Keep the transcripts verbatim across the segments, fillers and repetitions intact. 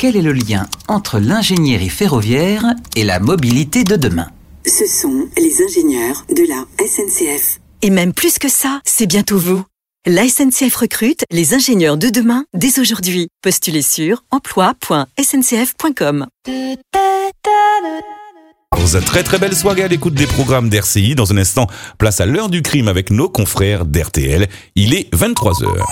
quel est le lien entre l'ingénierie ferroviaire et la mobilité de demain? Ce sont les ingénieurs de la S N C F. Et même plus que ça, c'est bientôt vous. La S N C F recrute les ingénieurs de demain dès aujourd'hui. Postulez sur emploi point s n c f point com. Dans une très très belle soirée à l'écoute des programmes d'R C I. Dans un instant, place à l'heure du crime avec nos confrères d'R T L. Il est vingt-trois heures.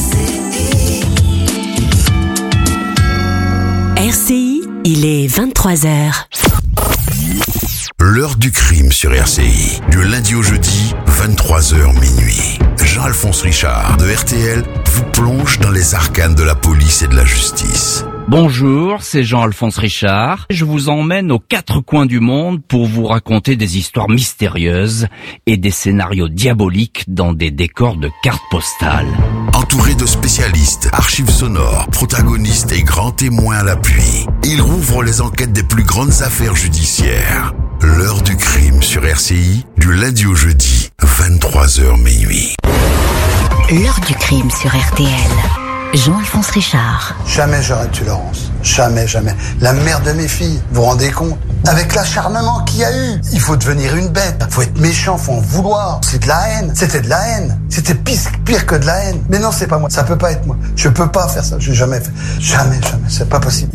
R C I, il est vingt-trois heures. L'heure du crime sur R C I. Du lundi au jeudi, vingt-trois heures minuit. Jean-Alphonse Richard de R T L vous plonge dans les arcanes de la police et de la justice. Bonjour, c'est Jean-Alphonse Richard. Je vous emmène aux quatre coins du monde pour vous raconter des histoires mystérieuses et des scénarios diaboliques dans des décors de cartes postales. Entouré de spécialistes, archives sonores, protagonistes et grands témoins à l'appui, il rouvre les enquêtes des plus grandes affaires judiciaires. L'heure du crime sur R C I, du lundi au jeudi, vingt-trois heures minuit. L'heure du crime sur R T L. Jean-Alphonse Richard. Jamais j'aurais tué Laurence. Jamais, jamais. La mère de mes filles, vous vous rendez compte? Avec l'acharnement qu'il y a eu, il faut devenir une bête. Faut être méchant, faut en vouloir. C'est de la haine. C'était de la haine. C'était pire, pire que de la haine. Mais non, c'est pas moi. Ça peut pas être moi. Je peux pas faire ça. J'ai jamais fait. Jamais, jamais. C'est pas possible.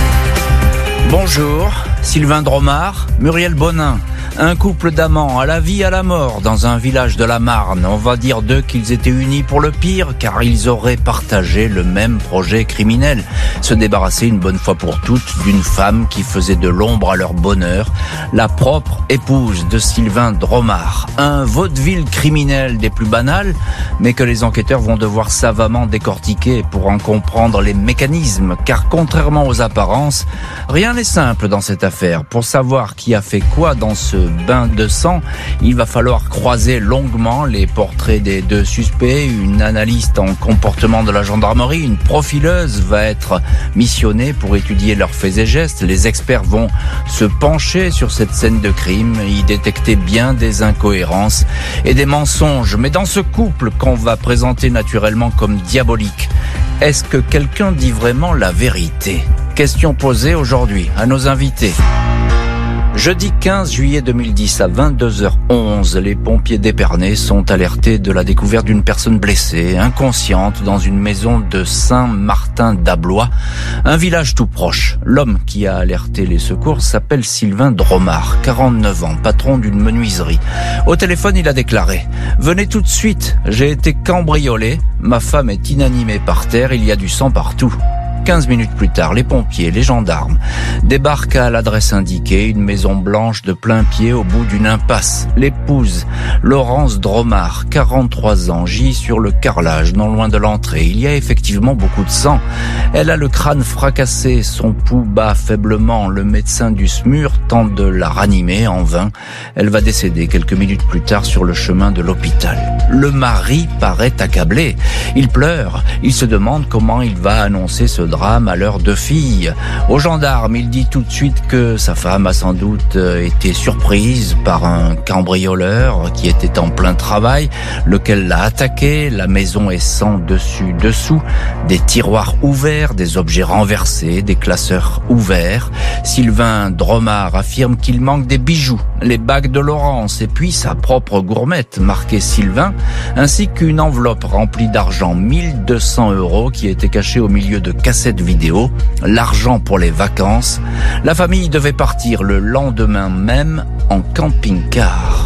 Bonjour, Sylvain Dromard, Muriel Bonin. Un couple d'amants à la vie, à la mort, dans un village de la Marne. On va dire d'eux qu'ils étaient unis pour le pire, car ils auraient partagé le même projet criminel. Se débarrasser une bonne fois pour toutes d'une femme qui faisait de l'ombre à leur bonheur, la propre épouse de Sylvain Dromard. Un vaudeville criminel des plus banals, mais que les enquêteurs vont devoir savamment décortiquer pour en comprendre les mécanismes, car contrairement aux apparences, rien n'est simple dans cette affaire. Pour savoir qui a fait quoi dans ce bain de sang, il va falloir croiser longuement les portraits des deux suspects. Une analyste en comportement de la gendarmerie, une profileuse va être missionnée pour étudier leurs faits et gestes. Les experts vont se pencher sur cette scène de crime, y détecter bien des incohérences et des mensonges. Mais dans ce couple qu'on va présenter naturellement comme diabolique, est-ce que quelqu'un dit vraiment la vérité? Question posée aujourd'hui à nos invités. Jeudi quinze juillet deux mille dix à vingt-deux heures onze, les pompiers d'Épernay sont alertés de la découverte d'une personne blessée, inconsciente, dans une maison de Saint-Martin-d'Ablois, un village tout proche. L'homme qui a alerté les secours s'appelle Sylvain Dromard, quarante-neuf ans, patron d'une menuiserie. Au téléphone, il a déclaré « Venez tout de suite, j'ai été cambriolé, ma femme est inanimée par terre, il y a du sang partout ». Quinze minutes plus tard, les pompiers, les gendarmes débarquent à l'adresse indiquée, une maison blanche de plein pied au bout d'une impasse. L'épouse, Laurence Dromard, quarante-trois ans, gît sur le carrelage, non loin de l'entrée. Il y a effectivement beaucoup de sang. Elle a le crâne fracassé, son pouls bat faiblement. Le médecin du S M U R tente de la ranimer en vain. Elle va décéder quelques minutes plus tard sur le chemin de l'hôpital. Le mari paraît accablé. Il pleure. Il se demande comment il va annoncer ce drame à leurs deux filles. Aux gendarmes, il dit tout de suite que sa femme a sans doute été surprise par un cambrioleur qui était en plein travail, lequel l'a attaqué. La maison est sans dessus dessous, des tiroirs ouverts, des objets renversés, des classeurs ouverts. Sylvain Dromard affirme qu'il manque des bijoux, les bagues de Laurence et puis sa propre gourmette marquée Sylvain, ainsi qu'une enveloppe remplie d'argent, mille deux cents euros, qui était cachée au milieu de cassettes vidéo, l'argent pour les vacances. La famille devait partir le lendemain même en camping-car.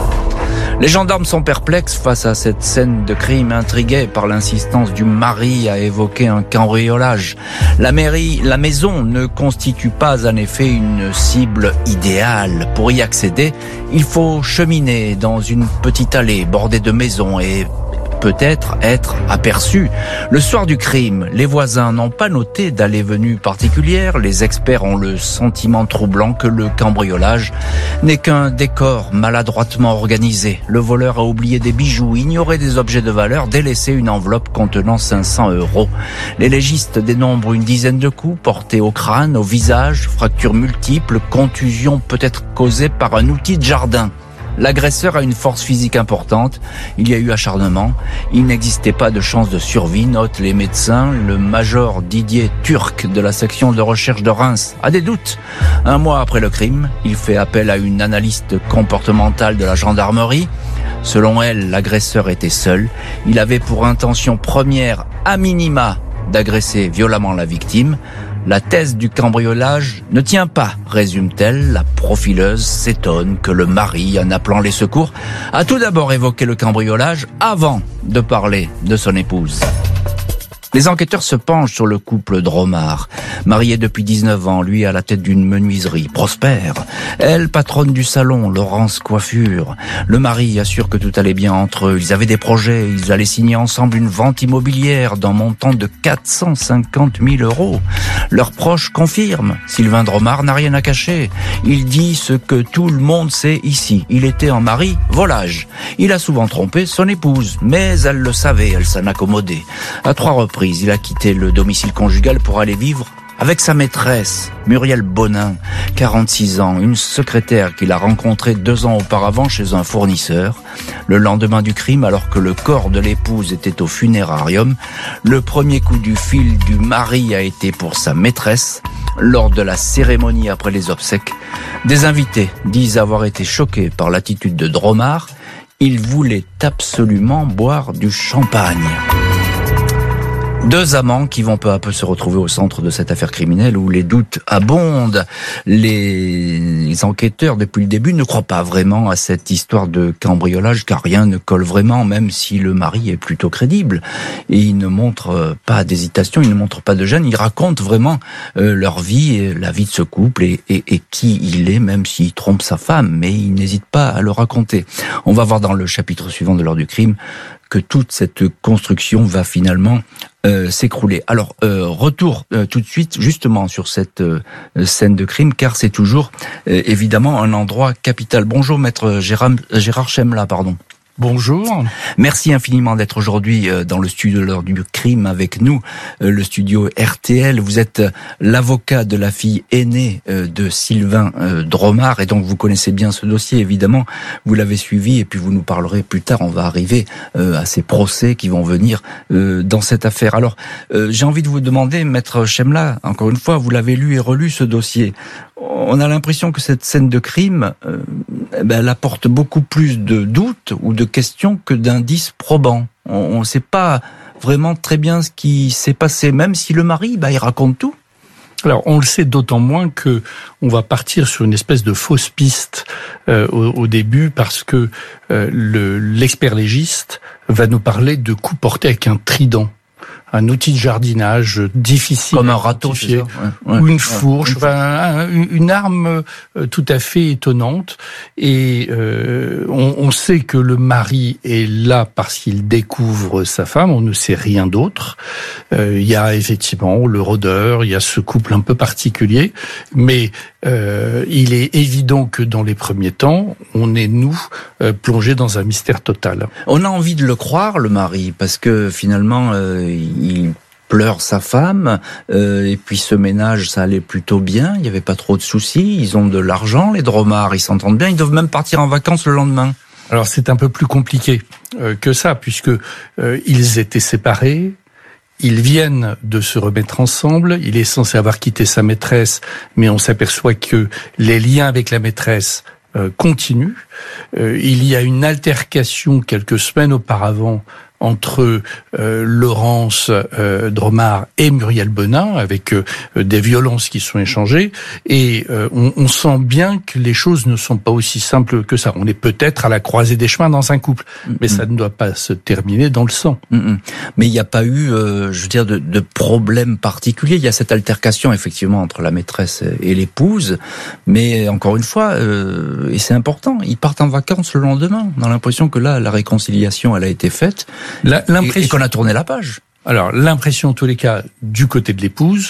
Les gendarmes sont perplexes face à cette scène de crime, intrigués par l'insistance du mari à évoquer un cambriolage. La mairie, la maison ne constitue pas en effet une cible idéale. Pour y accéder, il faut cheminer dans une petite allée bordée de maisons et peut-être être aperçu. Le soir du crime, les voisins n'ont pas noté d'allée-venue particulière. Les experts ont le sentiment troublant que le cambriolage n'est qu'un décor maladroitement organisé. Le voleur a oublié des bijoux, ignoré des objets de valeur, délaissé une enveloppe contenant cinq cents euros. Les légistes dénombrent une dizaine de coups portés au crâne, au visage, fractures multiples, contusions peut-être causées par un outil de jardin. L'agresseur a une force physique importante. Il y a eu acharnement. Il n'existait pas de chance de survie, notent les médecins. Le major Didier Turc de la section de recherche de Reims a des doutes. Un mois après le crime, il fait appel à une analyste comportementale de la gendarmerie. Selon elle, l'agresseur était seul. Il avait pour intention première, à minima, d'agresser violemment la victime. La thèse du cambriolage ne tient pas, résume-t-elle. La profileuse s'étonne que le mari, en appelant les secours, a tout d'abord évoqué le cambriolage avant de parler de son épouse. Les enquêteurs se penchent sur le couple Dromard, marié depuis dix-neuf ans, lui à la tête d'une menuiserie prospère. Elle, patronne du salon, Laurence Coiffure. Le mari assure que tout allait bien entre eux. Ils avaient des projets, ils allaient signer ensemble une vente immobilière d'un montant de quatre cent cinquante mille euros. Leurs proches confirment, Sylvain Dromard n'a rien à cacher. Il dit ce que tout le monde sait ici. Il était un mari volage. Il a souvent trompé son épouse, mais elle le savait, elle s'en accommodait. À trois reprises, il a quitté le domicile conjugal pour aller vivre avec sa maîtresse, Muriel Bonin, quarante-six ans, une secrétaire qu'il a rencontrée deux ans auparavant chez un fournisseur. Le lendemain du crime, alors que le corps de l'épouse était au funérarium, le premier coup du fil du mari a été pour sa maîtresse. Lors de la cérémonie après les obsèques, des invités disent avoir été choqués par l'attitude de Dromard. Il voulait absolument boire du champagne. Deux amants qui vont peu à peu se retrouver au centre de cette affaire criminelle où les doutes abondent. Les enquêteurs, depuis le début, ne croient pas vraiment à cette histoire de cambriolage car rien ne colle vraiment, même si le mari est plutôt crédible. Et il ne montre pas d'hésitation, il ne montre pas de gêne, il raconte vraiment euh, leur vie, et la vie de ce couple et, et, et qui il est, même s'il trompe sa femme, mais il n'hésite pas à le raconter. On va voir dans le chapitre suivant de l'heure du crime que toute cette construction va finalement euh, s'écrouler. Alors, euh, retour euh, tout de suite justement sur cette euh, scène de crime, car c'est toujours euh, évidemment un endroit capital. Bonjour maître Gérard, Gérard Chemla, pardon. Bonjour. Merci infiniment d'être aujourd'hui dans le studio de l'heure du crime avec nous, le studio R T L. Vous êtes l'avocat de la fille aînée de Sylvain Dromard et donc vous connaissez bien ce dossier évidemment. Vous l'avez suivi et puis vous nous parlerez plus tard. On va arriver à ces procès qui vont venir dans cette affaire. Alors j'ai envie de vous demander, maître Chemla, encore une fois, vous l'avez lu et relu ce dossier. On a l'impression que cette scène de crime, euh, ben, elle apporte beaucoup plus de doutes ou de questions que d'indices probants. On ne sait pas vraiment très bien ce qui s'est passé, même si le mari, ben, il raconte tout. Alors, on le sait d'autant moins que on va partir sur une espèce de fausse piste euh, au, au début, parce que euh, le, l'expert légiste va nous parler de coups portés avec un trident. Un outil de jardinage difficile. Comme un râteau, c'est ça, ouais, ouais, ou une ouais, fourche, une, enfin, une arme tout à fait étonnante. Et euh, on, on sait que le mari est là parce qu'il découvre sa femme, on ne sait rien d'autre. Euh, il y a effectivement le rôdeur, il y a ce couple un peu particulier, mais euh, il est évident que dans les premiers temps, on est, nous, euh, plongés dans un mystère total. On a envie de le croire, le mari, parce que finalement, euh, il pleure sa femme, euh, et puis ce ménage, ça allait plutôt bien, il n'y avait pas trop de soucis, ils ont de l'argent, les Dromard, ils s'entendent bien, ils doivent même partir en vacances le lendemain. Alors c'est un peu plus compliqué euh, que ça, puisque euh, ils étaient séparés, ils viennent de se remettre ensemble, il est censé avoir quitté sa maîtresse, mais on s'aperçoit que les liens avec la maîtresse euh, continuent. Euh, il y a une altercation quelques semaines auparavant entre euh, Laurence euh, Dromard et Muriel Bonin, avec euh, des violences qui sont échangées, et euh, on, on sent bien que les choses ne sont pas aussi simples que ça. On est peut-être à la croisée des chemins dans un couple, mm-hmm. mais ça ne doit pas se terminer dans le sang. Mm-hmm. Mais il n'y a pas eu, euh, je veux dire, de, de problème particulier. Il y a cette altercation, effectivement, entre la maîtresse et l'épouse, mais encore une fois, euh, et c'est important, ils partent en vacances le lendemain. On a l'impression que là, la réconciliation, elle a été faite. La, l'impression... Et qu'on a tourné la page. Alors, l'impression, en tous les cas, du côté de l'épouse,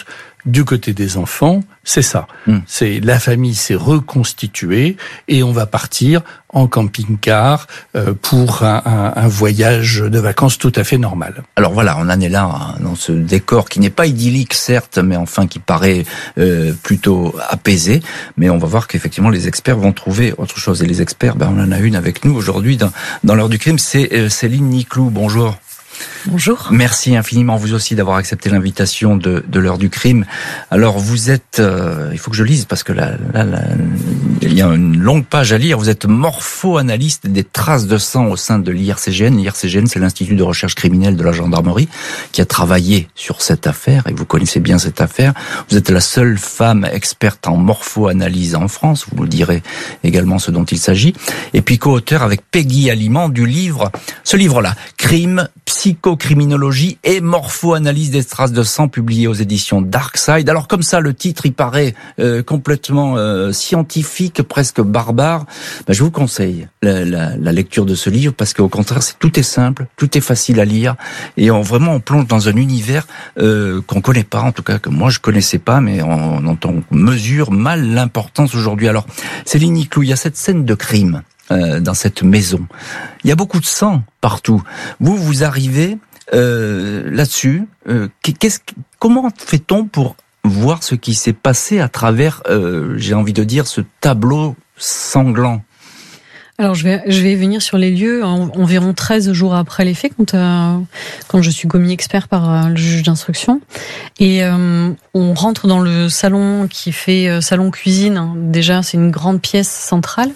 Du côté des enfants, c'est ça. Mmh. C'est la famille s'est reconstituée et on va partir en camping-car euh, pour un, un, un voyage de vacances tout à fait normal. Alors voilà, on en est là dans ce décor qui n'est pas idyllique certes, mais enfin qui paraît euh, plutôt apaisé. Mais on va voir qu'effectivement les experts vont trouver autre chose. Et les experts, ben on en a une avec nous aujourd'hui dans, dans l'heure du crime. C'est euh, Céline Niclou. Bonjour. Bonjour. Merci infiniment vous aussi d'avoir accepté l'invitation de, de l'heure du crime. Alors vous êtes, euh, il faut que je lise parce que là, là, là, il y a une longue page à lire. Vous êtes morpho-analyste des traces de sang au sein de l'I R C G N. L'I R C G N, c'est l'Institut de recherche criminelle de la gendarmerie qui a travaillé sur cette affaire et vous connaissez bien cette affaire. Vous êtes la seule femme experte en morpho-analyse en France. Vous nous direz également ce dont il s'agit. Et puis co-auteur avec Peggy Aliment du livre, ce livre-là, Crime, Psychocriminologie et morpho-analyse des traces de sang, publié aux éditions Darkside. Alors comme ça, le titre, il paraît euh, complètement euh, scientifique, presque barbare. Ben, je vous conseille la, la, la lecture de ce livre parce qu'au contraire, c'est, tout est simple, tout est facile à lire et on vraiment on plonge dans un univers euh, qu'on connaît pas, en tout cas que moi je connaissais pas, mais on, on, on mesure mal l'importance aujourd'hui. Alors, Céline Niclou, il y a cette scène de crime. Euh, dans cette maison. Il y a beaucoup de sang partout. Vous, vous arrivez euh, là-dessus. Euh, qu'est-ce, comment fait-on pour voir ce qui s'est passé à travers, euh, j'ai envie de dire, ce tableau sanglant ? Alors je vais je vais venir sur les lieux en, environ treize jours après les faits quand euh, quand je suis commis expert par euh, le juge d'instruction et euh, on rentre dans le salon qui fait euh, salon cuisine. Déjà c'est une grande pièce centrale.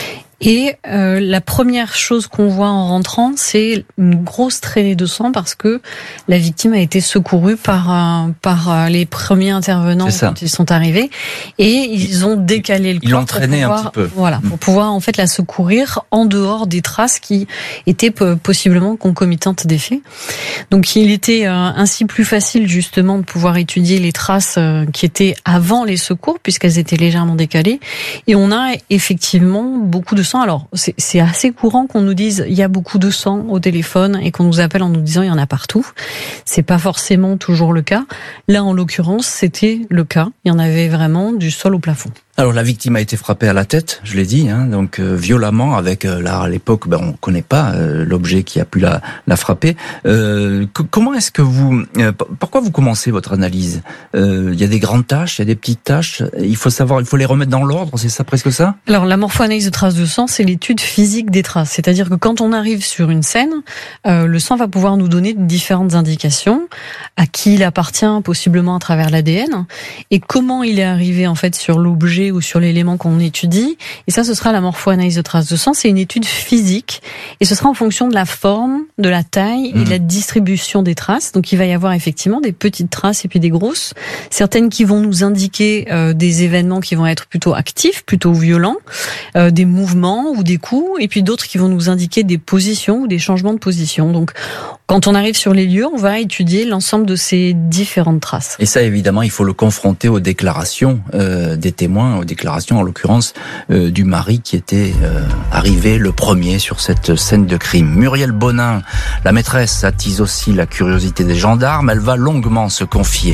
Et euh, la première chose qu'on voit en rentrant, c'est une grosse traînée de sang parce que la victime a été secourue par euh, par euh, les premiers intervenants quand ils sont arrivés et ils ont décalé le corps. Ils l'ont traîné pouvoir, un petit peu. Voilà, pour pouvoir en fait la secourir en dehors des traces qui étaient possiblement concomitantes des faits. Donc il était euh, ainsi plus facile justement de pouvoir étudier les traces euh, qui étaient avant les secours puisqu'elles étaient légèrement décalées et on a effectivement beaucoup de sang. Alors, c'est, c'est assez courant qu'on nous dise il y a beaucoup de sang au téléphone et qu'on nous appelle en nous disant il y en a partout. C'est pas forcément toujours le cas. Là, en l'occurrence, c'était le cas. Il y en avait vraiment du sol au plafond. Alors la victime a été frappée à la tête, je l'ai dit, hein, donc euh, violemment avec euh, là à l'époque, ben on connaît pas euh, l'objet qui a pu la la frapper. Euh, c- comment est-ce que vous, euh, p- pourquoi vous commencez votre analyse ? Il y a des grandes taches, il y a des petites taches. Il faut savoir, il faut les remettre dans l'ordre, c'est ça presque ça ? Alors la morpho-analyse de traces de sang, c'est l'étude physique des traces, c'est-à-dire que quand on arrive sur une scène, euh, le sang va pouvoir nous donner différentes indications à qui il appartient, possiblement à travers l'A D N, et comment il est arrivé en fait sur l'objet ou sur l'élément qu'on étudie. Et ça, ce sera la morpho-analyse de traces de sang. C'est une étude physique et ce sera en fonction de la forme, de la taille et de la distribution des traces. Donc, il va y avoir effectivement des petites traces et puis des grosses. Certaines qui vont nous indiquer euh, des événements qui vont être plutôt actifs, plutôt violents, euh, des mouvements ou des coups, et puis d'autres qui vont nous indiquer des positions ou des changements de position. Donc, quand on arrive sur les lieux, on va étudier l'ensemble de ces différentes traces. Et ça, évidemment, il faut le confronter aux déclarations euh, des témoins, aux déclarations, en l'occurrence, euh, du mari qui était euh, arrivé le premier sur cette scène de crime. Muriel Bonin, la maîtresse, attise aussi la curiosité des gendarmes. Elle va longuement se confier.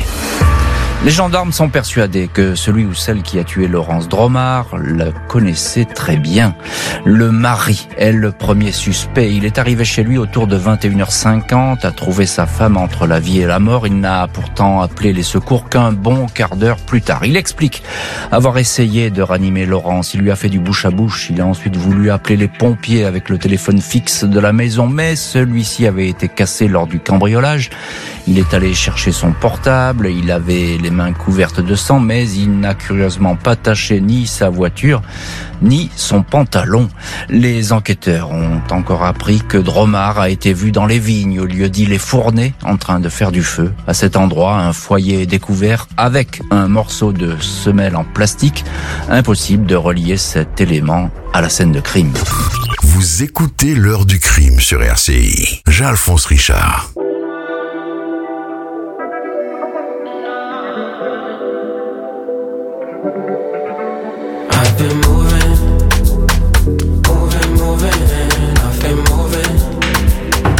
Les gendarmes sont persuadés que celui ou celle qui a tué Laurence Dromard la connaissait très bien. Le mari est le premier suspect. Il est arrivé chez lui autour de vingt et une heures cinquante, a trouvé sa femme entre la vie et la mort. Il n'a pourtant appelé les secours qu'un bon quart d'heure plus tard. Il explique avoir essayé de ranimer Laurence. Il lui a fait du bouche à bouche. Il a ensuite voulu appeler les pompiers avec le téléphone fixe de la maison, mais celui-ci avait été cassé lors du cambriolage. Il est allé chercher son portable. Il avait les mains couvertes de sang, mais il n'a curieusement pas taché ni sa voiture, ni son pantalon. Les enquêteurs ont encore appris que Dromard a été vu dans les vignes, au lieu dit les Fournées, en train de faire du feu. À cet endroit, un foyer est découvert avec un morceau de semelle en plastique. Impossible de relier cet élément à la scène de crime. Vous écoutez l'heure du crime sur R C I. Jean-Alphonse Richard.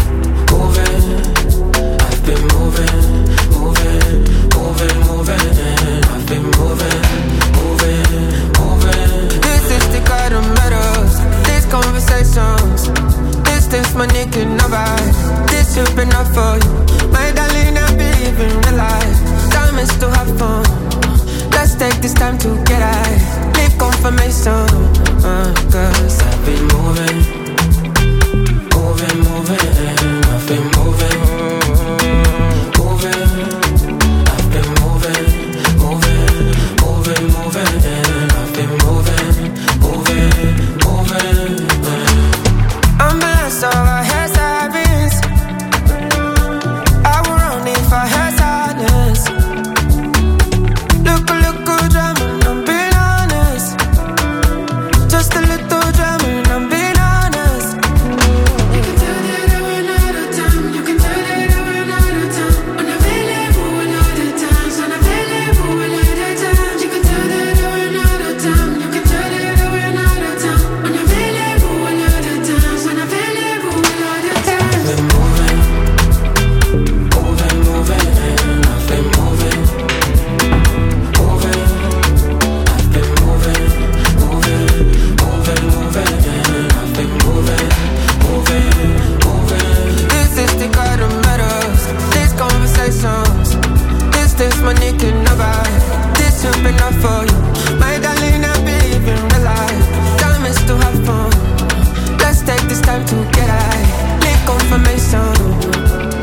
Moving, moving, moving, moving. take this time to get high. Leave confirmation, uh, cause I've been moving, moving, moving. I've been moving, moving. I've been moving, moving, moving, moving. I've been moving, moving, moving. I'm blessed, so I had savings. I would run if I had sadness. Look, look, good drama, I'm being honest. Just a little drama, I'm being honest. You can tell that I ran out of time. You can tell that I ran out of time. Unavailable a lot of times. Unavailable a lot of times. You can tell that I ran out of time. You can tell that I ran out of time. Unavailable a lot of times. Unavailable a lot of times. I've been moving, moving, moving. I've been moving, moving. I've been moving, moving, moving, moving. I've been moving, moving, moving. This is the kind of matters. These conversations. This, this money can never. This should be enough for you. My darling, I believe in real life. Time is to have fun. Let's take this time to get high. Leave confirmation.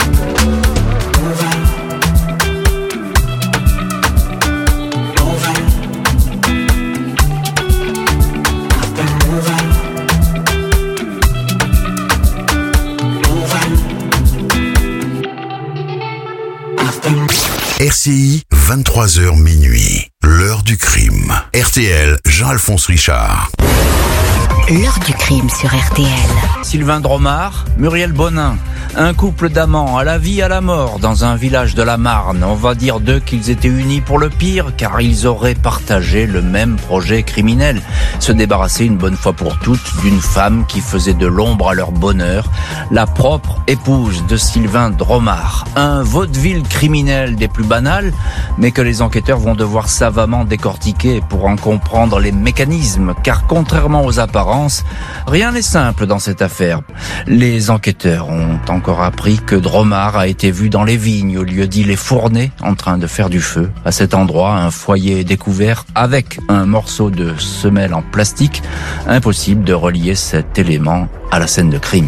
R C I, vingt-trois heures minuit. L'heure du crime. R T L, Jean-Alphonse Richard. L'heure du crime sur R T L. Sylvain Dromard, Muriel Bonin. Un couple d'amants à la vie, à la mort, dans un village de la Marne. On va dire d'eux qu'ils étaient unis pour le pire, car ils auraient partagé le même projet criminel. Se débarrasser une bonne fois pour toutes d'une femme qui faisait de l'ombre à leur bonheur, la propre épouse de Sylvain Dromard. Un vaudeville criminel des plus banals, mais que les enquêteurs vont devoir savamment décortiquer pour en comprendre les mécanismes, car contrairement aux apparences, rien n'est simple dans cette affaire. Les enquêteurs ont encore appris que Dromard a été vu dans les vignes, au lieu dit les Fournées, en train de faire du feu. À cet endroit, un foyer est découvert avec un morceau de semelle en plastique. Impossible de relier cet élément à la scène de crime.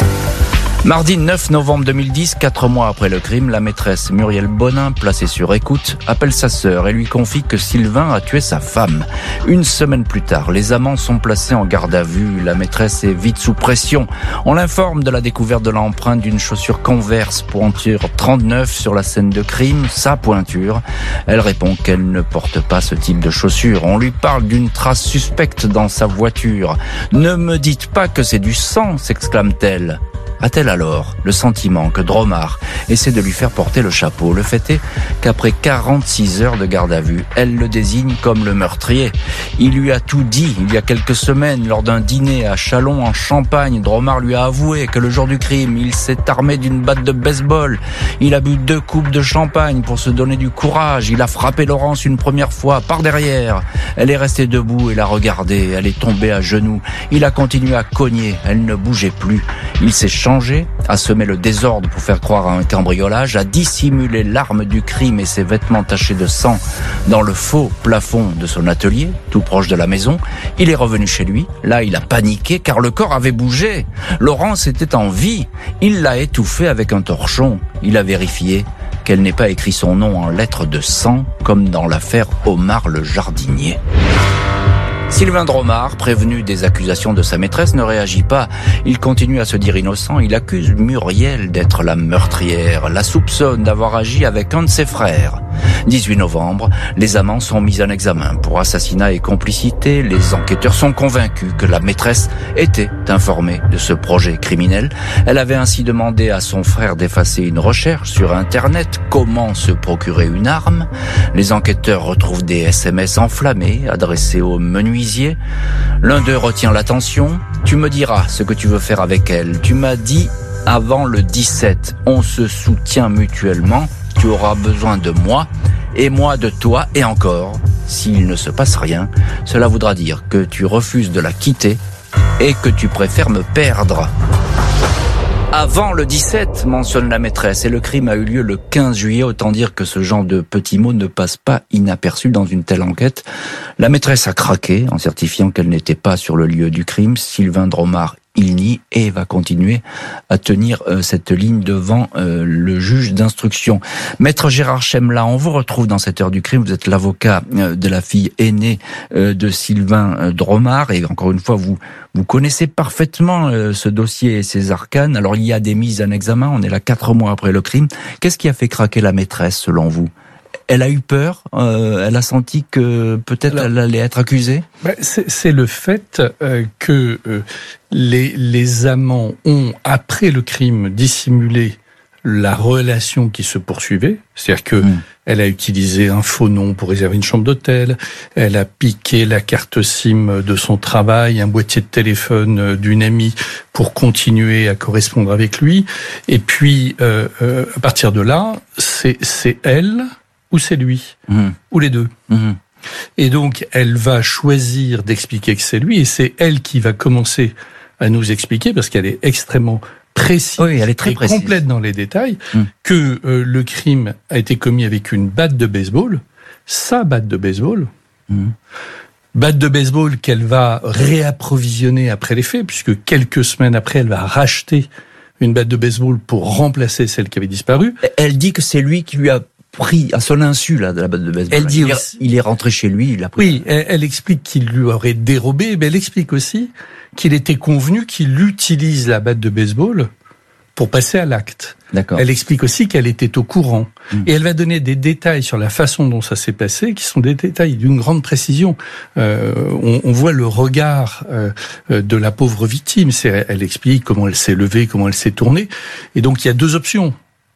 Mardi neuf novembre deux mille dix, quatre mois après le crime, la maîtresse Muriel Bonin, placée sur écoute, appelle sa sœur et lui confie que Sylvain a tué sa femme. Une semaine plus tard, les amants sont placés en garde à vue. La maîtresse est vite sous pression. On l'informe de la découverte de l'empreinte d'une chaussure Converse pointure trente-neuf sur la scène de crime, sa pointure. Elle répond qu'elle ne porte pas ce type de chaussure. On lui parle d'une trace suspecte dans sa voiture. « Ne me dites pas que c'est du sang !» s'exclame-t-elle. A-t-elle alors le sentiment que Dromard essaie de lui faire porter le chapeau? Le fait est qu'après quarante-six heures de garde à vue, elle le désigne comme le meurtrier. Il lui a tout dit il y a quelques semaines lors d'un dîner à Châlons en Champagne. Dromard lui a avoué que le jour du crime, il s'est armé d'une batte de baseball. Il a bu deux coupes de champagne pour se donner du courage. Il a frappé Laurence une première fois par derrière. Elle est restée debout et l'a regardé. Elle est tombée à genoux. Il a continué à cogner. Elle ne bougeait plus. Il s'est changé, a semé le désordre pour faire croire à un cambriolage, a dissimulé l'arme du crime et ses vêtements tachés de sang dans le faux plafond de son atelier, tout proche de la maison. Il est revenu chez lui. Là, il a paniqué car le corps avait bougé. Laurence était en vie. Il l'a étouffée avec un torchon. Il a vérifié qu'elle n'ait pas écrit son nom en lettres de sang, comme dans l'affaire Omar le jardinier. Sylvain Dromard, prévenu des accusations de sa maîtresse, ne réagit pas. Il continue à se dire innocent. Il accuse Muriel d'être la meurtrière, la soupçonne d'avoir agi avec un de ses frères. dix-huit novembre, les amants sont mis en examen pour assassinat et complicité. Les enquêteurs sont convaincus que la maîtresse était informée de ce projet criminel. Elle avait ainsi demandé à son frère d'effacer une recherche sur Internet. Comment se procurer une arme? Les enquêteurs retrouvent des S M S enflammés adressés au menuisier. L'un d'eux retient l'attention. Tu me diras ce que tu veux faire avec elle. Tu m'as dit avant le dix-sept. On se soutient mutuellement. Tu auras besoin de moi et moi de toi. Et encore, s'il ne se passe rien, cela voudra dire que tu refuses de la quitter et que tu préfères me perdre. Avant le dix-sept, mentionne la maîtresse, et le crime a eu lieu le quinze juillet, autant dire que ce genre de petits mots ne passe pas inaperçu dans une telle enquête. La maîtresse a craqué en certifiant qu'elle n'était pas sur le lieu du crime. Sylvain Dromard, il nie et va continuer à tenir euh, cette ligne devant euh, le juge d'instruction. Maître Gérard Chemla, on vous retrouve dans cette heure du crime. Vous êtes l'avocat euh, de la fille aînée euh, de Sylvain euh, Dromard, et encore une fois, vous vous connaissez parfaitement euh, ce dossier et ses arcanes. Alors, il y a des mises en examen. On est là quatre mois après le crime. Qu'est-ce qui a fait craquer la maîtresse, selon vous ? Elle a eu peur, euh, elle a senti que peut-être Alors, elle allait être accusée. Ben c'est, c'est le fait euh, que euh, les, les amants ont, après le crime, dissimulé la relation qui se poursuivait. C'est-à-dire que mmh. elle a utilisé un faux nom pour réserver une chambre d'hôtel, elle a piqué la carte SIM de son travail, un boîtier de téléphone d'une amie pour continuer à correspondre avec lui. Et puis, euh, euh, à partir de là, c'est, c'est elle... ou c'est lui, mmh. ou les deux. Mmh. Et donc, elle va choisir d'expliquer que c'est lui, et c'est elle qui va commencer à nous expliquer, parce qu'elle est extrêmement précise, oui, elle est très et précise. complète dans les détails, mmh. que euh, le crime a été commis avec une batte de baseball, sa batte de baseball, mmh. batte de baseball qu'elle va réapprovisionner après les faits, puisque quelques semaines après, elle va racheter une batte de baseball pour remplacer celle qui avait disparu. Elle dit que c'est lui qui lui a pris à son insu là de la batte de baseball. Elle dit il, aussi, est, il est rentré chez lui, il a pris. Oui, elle, elle explique qu'il lui aurait dérobé, mais elle explique aussi qu'il était convenu qu'il utilise la batte de baseball pour passer à l'acte. D'accord. Elle explique aussi qu'elle était au courant. Mmh. Et elle va donner des détails sur la façon dont ça s'est passé, qui sont des détails d'une grande précision. Euh, on, on voit le regard euh, de la pauvre victime. C'est, elle explique comment elle s'est levée, comment elle s'est tournée. Et donc, il y a deux options.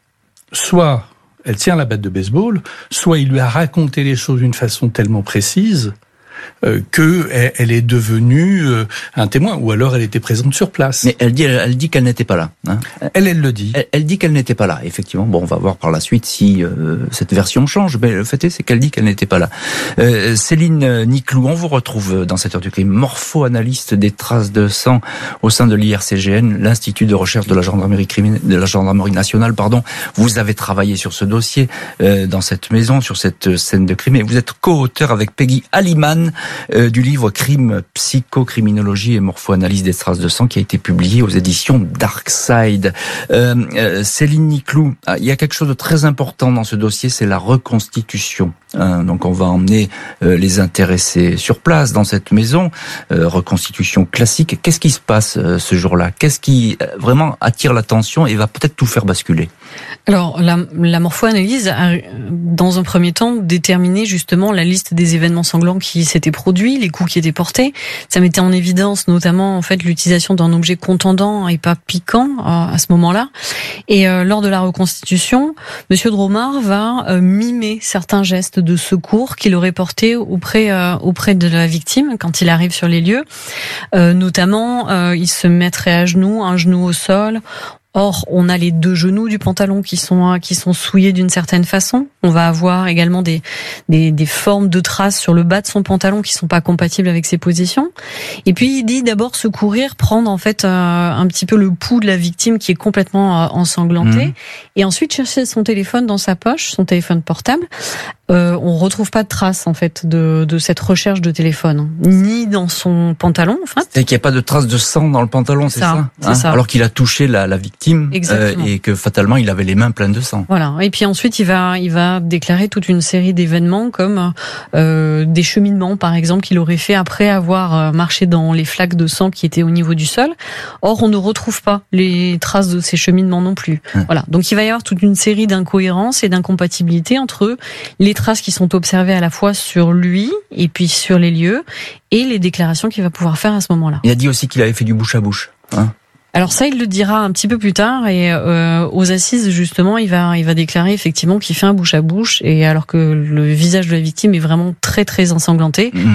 Soit elle tient la batte de baseball, soit il lui a raconté les choses d'une façon tellement précise euh, que elle est devenue euh, un témoin, ou alors elle était présente sur place. Mais elle dit, elle, elle dit qu'elle n'était pas là. Hein. Elle, elle le dit. Elle, elle dit qu'elle n'était pas là. Effectivement, bon, on va voir par la suite si euh, cette version change. Mais le fait est, c'est qu'elle dit qu'elle n'était pas là. Euh, Céline Niclou, on vous retrouve dans cette heure du crime, morpho-analyste des traces de sang au sein de l'I R C G N, l'Institut de recherche de la gendarmerie criminelle, de la gendarmerie nationale, pardon. Vous avez travaillé sur ce dossier euh, dans cette maison, sur cette scène de crime, et vous êtes co-auteur avec Peggy Aliman euh, du livre Crime, psychocriminologie et morpho-analyse des traces de sang, qui a été publié aux éditions Darkside. Euh, euh, Céline Niclou, il y a quelque chose de très important dans ce dossier, c'est la reconstitution. Hein, donc on va emmener euh, les intéressés sur place dans cette maison, euh, reconstitution classique. Qu'est-ce qui se passe euh, ce jour-là ? Qu'est-ce qui euh, vraiment attire l'attention et va peut-être tout faire basculer ? Alors, la, la morpho-analyse a, dans un premier temps, déterminé justement la liste des événements sanglants qui s'étaient produits, les coups qui étaient portés. Ça mettait en évidence notamment en fait l'utilisation d'un objet contondant et pas piquant à, à ce moment-là. Et euh, lors de la reconstitution, Monsieur Dromard va euh, mimer certains gestes de secours qu'il aurait portés auprès euh, auprès de la victime quand il arrive sur les lieux. Euh, notamment, euh, il se mettrait à genoux, un genou au sol. Or, on a les deux genoux du pantalon qui sont qui sont souillés d'une certaine façon. On va avoir également des, des des formes de traces sur le bas de son pantalon qui sont pas compatibles avec ses positions. Et puis il dit d'abord secourir, prendre en fait euh, un petit peu le pouls de la victime qui est complètement euh, ensanglantée, mmh. et ensuite chercher son téléphone dans sa poche, son téléphone portable. Euh, on retrouve pas de traces en fait de de cette recherche de téléphone, ni dans son pantalon. Enfin, c'est qu'il n'y a pas de traces de sang dans le pantalon, c'est ça, ça, c'est hein ça. Alors qu'il a touché la, la victime euh, et que fatalement il avait les mains pleines de sang. Voilà. Et puis ensuite il va il va déclarer toute une série d'événements comme euh, des cheminements par exemple qu'il aurait fait après avoir marché dans les flaques de sang qui étaient au niveau du sol. Or on ne retrouve pas les traces de ces cheminements non plus. Hum. Voilà. Donc il va y avoir toute une série d'incohérences et d'incompatibilités entre les traces qui sont observées à la fois sur lui et puis sur les lieux et les déclarations qu'il va pouvoir faire à ce moment-là. Il a dit aussi qu'il avait fait du bouche à bouche. Hein Alors ça, il le dira un petit peu plus tard et euh, aux assises justement, il va il va déclarer effectivement qu'il fait un bouche à bouche et alors que le visage de la victime est vraiment très très ensanglanté. Mmh.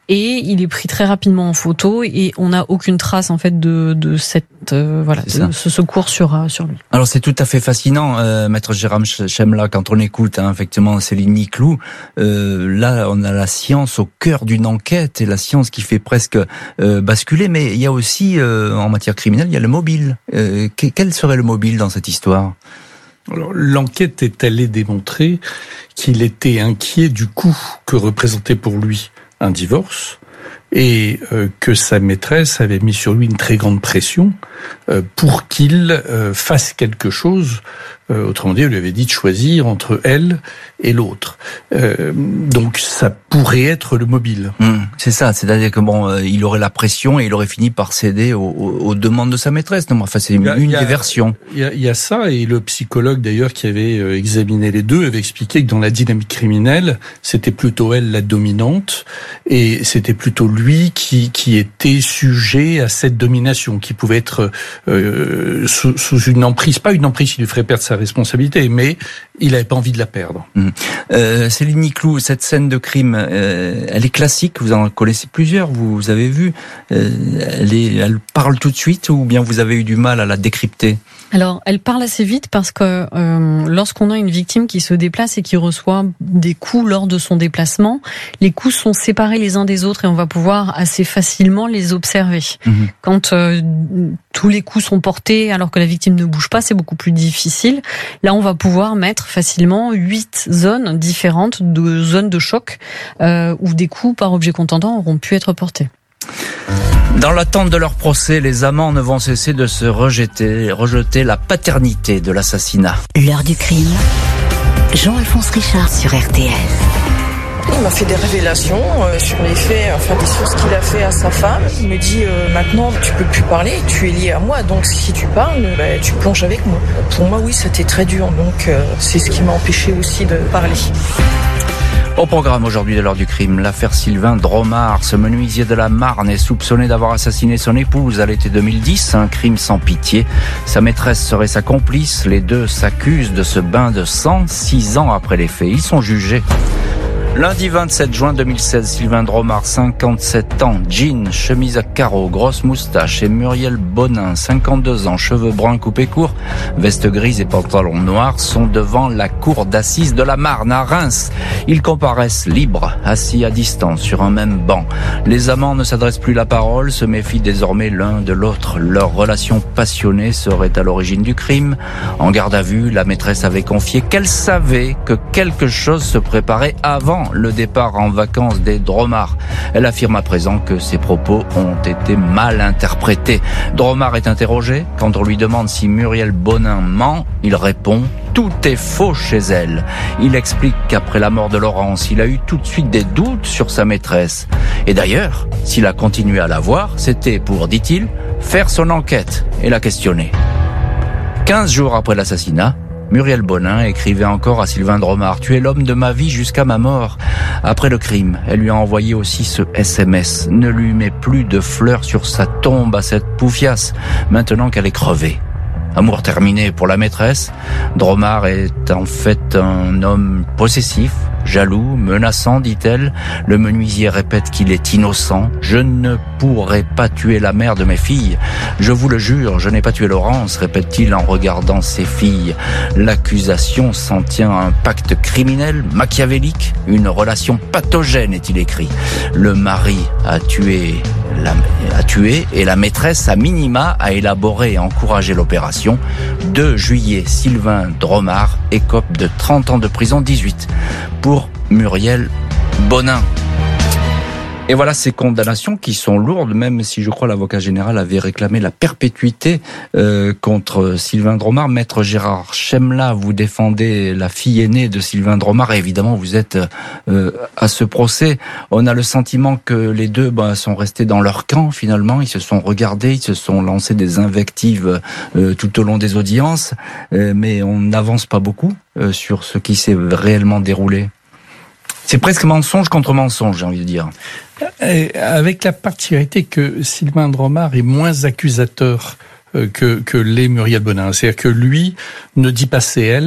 et il est pris très rapidement en photo et on n'a aucune trace en fait de, de cette euh, voilà de ce secours sur euh, sur lui. Alors c'est tout à fait fascinant, euh, maître Jérôme Chemla, quand on écoute hein, effectivement Céline Niclou. Euh, là, on a la science au cœur d'une enquête et la science qui fait presque euh, basculer. Mais il y a aussi euh, en matière criminelle, il y a le mobile. Euh, quel serait le mobile dans cette histoire ? Alors, l'enquête est allée démontrer qu'il était inquiet du coût que représentait pour lui un divorce et euh, que sa maîtresse avait mis sur lui une très grande pression euh, pour qu'il euh, fasse quelque chose. Euh, autrement dit, elle lui avait dit de choisir entre elle et l'autre. Euh, donc ça pourrait être le mobile. Mmh, c'est ça, c'est-à-dire que bon, euh, il aurait la pression et il aurait fini par céder aux, aux, aux demandes de sa maîtresse. Non, enfin, c'est une, a, une a, des versions. Il y a, il y a ça, et le psychologue d'ailleurs qui avait euh, examiné les deux avait expliqué que dans la dynamique criminelle, c'était plutôt elle la dominante et c'était plutôt lui qui, qui était sujet à cette domination, qui pouvait être euh, sous, sous une emprise, pas une emprise qui lui ferait perdre sa responsabilité, mais il n'avait pas envie de la perdre. Mmh. Euh, Céline Niclou, cette scène de crime, euh, elle est classique, vous en connaissez plusieurs, vous, vous avez vu, euh, elle, est, elle parle tout de suite ou bien vous avez eu du mal à la décrypter ? Alors, elle parle assez vite parce que euh, lorsqu'on a une victime qui se déplace et qui reçoit des coups lors de son déplacement, les coups sont séparés les uns des autres et on va pouvoir assez facilement les observer. Mmh. Quand euh, tous les coups sont portés alors que la victime ne bouge pas, c'est beaucoup plus difficile. Là, on va pouvoir mettre facilement huit zones différentes, de zones de choc, euh, où des coups par objet contendant auront pu être portés. Dans l'attente de leur procès, les amants ne vont cesser de se rejeter, rejeter la paternité de l'assassinat. L'heure du crime, Jean-Alphonse Richard sur R T L. Il m'a fait des révélations euh, sur les faits, enfin des choses qu'il a fait à sa femme. Il me dit euh, maintenant tu peux plus parler, tu es lié à moi, donc si tu parles, bah, tu plonges avec moi. Pour moi oui, c'était très dur, donc euh, c'est ce qui m'a empêché aussi de parler. Au programme aujourd'hui de l'heure du crime, l'affaire Sylvain Dromard. Ce menuisier de la Marne est soupçonné d'avoir assassiné son épouse à l'été deux mille dix, un crime sans pitié. Sa maîtresse serait sa complice. Les deux s'accusent de ce bain de sang six ans après les faits. Ils sont jugés. Lundi vingt-sept juin deux mille seize, Sylvain Dromard, cinquante-sept ans, jean, chemise à carreaux, grosse moustache, et Muriel Bonin, cinquante-deux ans, cheveux bruns coupés courts, veste grise et pantalon noir, sont devant la cour d'assises de la Marne à Reims. Ils comparaissent libres, assis à distance sur un même banc. Les amants ne s'adressent plus la parole, se méfient désormais l'un de l'autre. Leur relation passionnée serait à l'origine du crime. En garde à vue, la maîtresse avait confié qu'elle savait que quelque chose se préparait avant le départ en vacances des Dromard. Elle affirme à présent que ses propos ont été mal interprétés. Dromard est interrogé. Quand on lui demande si Muriel Bonin ment, il répond « Tout est faux chez elle ». Il explique qu'après la mort de Laurence, il a eu tout de suite des doutes sur sa maîtresse. Et d'ailleurs, s'il a continué à la voir, c'était pour, dit-il, faire son enquête et la questionner. Quinze jours après l'assassinat, Muriel Bonin écrivait encore à Sylvain Dromard « Tu es l'homme de ma vie jusqu'à ma mort ». Après le crime, elle lui a envoyé aussi ce S M S. Ne lui mets plus de fleurs sur sa tombe à cette poufiasse, maintenant qu'elle est crevée. Amour terminé pour la maîtresse. Dromard est en fait un homme possessif, jaloux, menaçant, dit-elle. Le menuisier répète qu'il est innocent. « Je ne pourrai pas tuer la mère de mes filles. Je vous le jure, je n'ai pas tué Laurence », répète-t-il en regardant ses filles. L'accusation s'en tient à un pacte criminel, machiavélique, une relation pathogène, est-il écrit. Le mari a tué, la, a tué et la maîtresse, à minima, a élaboré et encouragé l'opération. deux juillet, Sylvain Dromard écope de trente ans de prison, dix-huit pour Muriel Bonin. Et voilà ces condamnations qui sont lourdes, même si je crois l'avocat général avait réclamé la perpétuité euh, contre Sylvain Dromard. Maître Gérard Chemla, vous défendez la fille aînée de Sylvain Dromard et évidemment vous êtes euh, à ce procès. On a le sentiment que les deux bah, sont restés dans leur camp finalement, ils se sont regardés, ils se sont lancés des invectives euh, tout au long des audiences, euh, mais on n'avance pas beaucoup euh, sur ce qui s'est réellement déroulé. C'est presque mensonge contre mensonge, j'ai envie de dire. Et avec la particularité que Sylvain Dromard est moins accusateur que, que l'est Muriel Bonin. C'est-à-dire que lui ne dit pas c'est elle,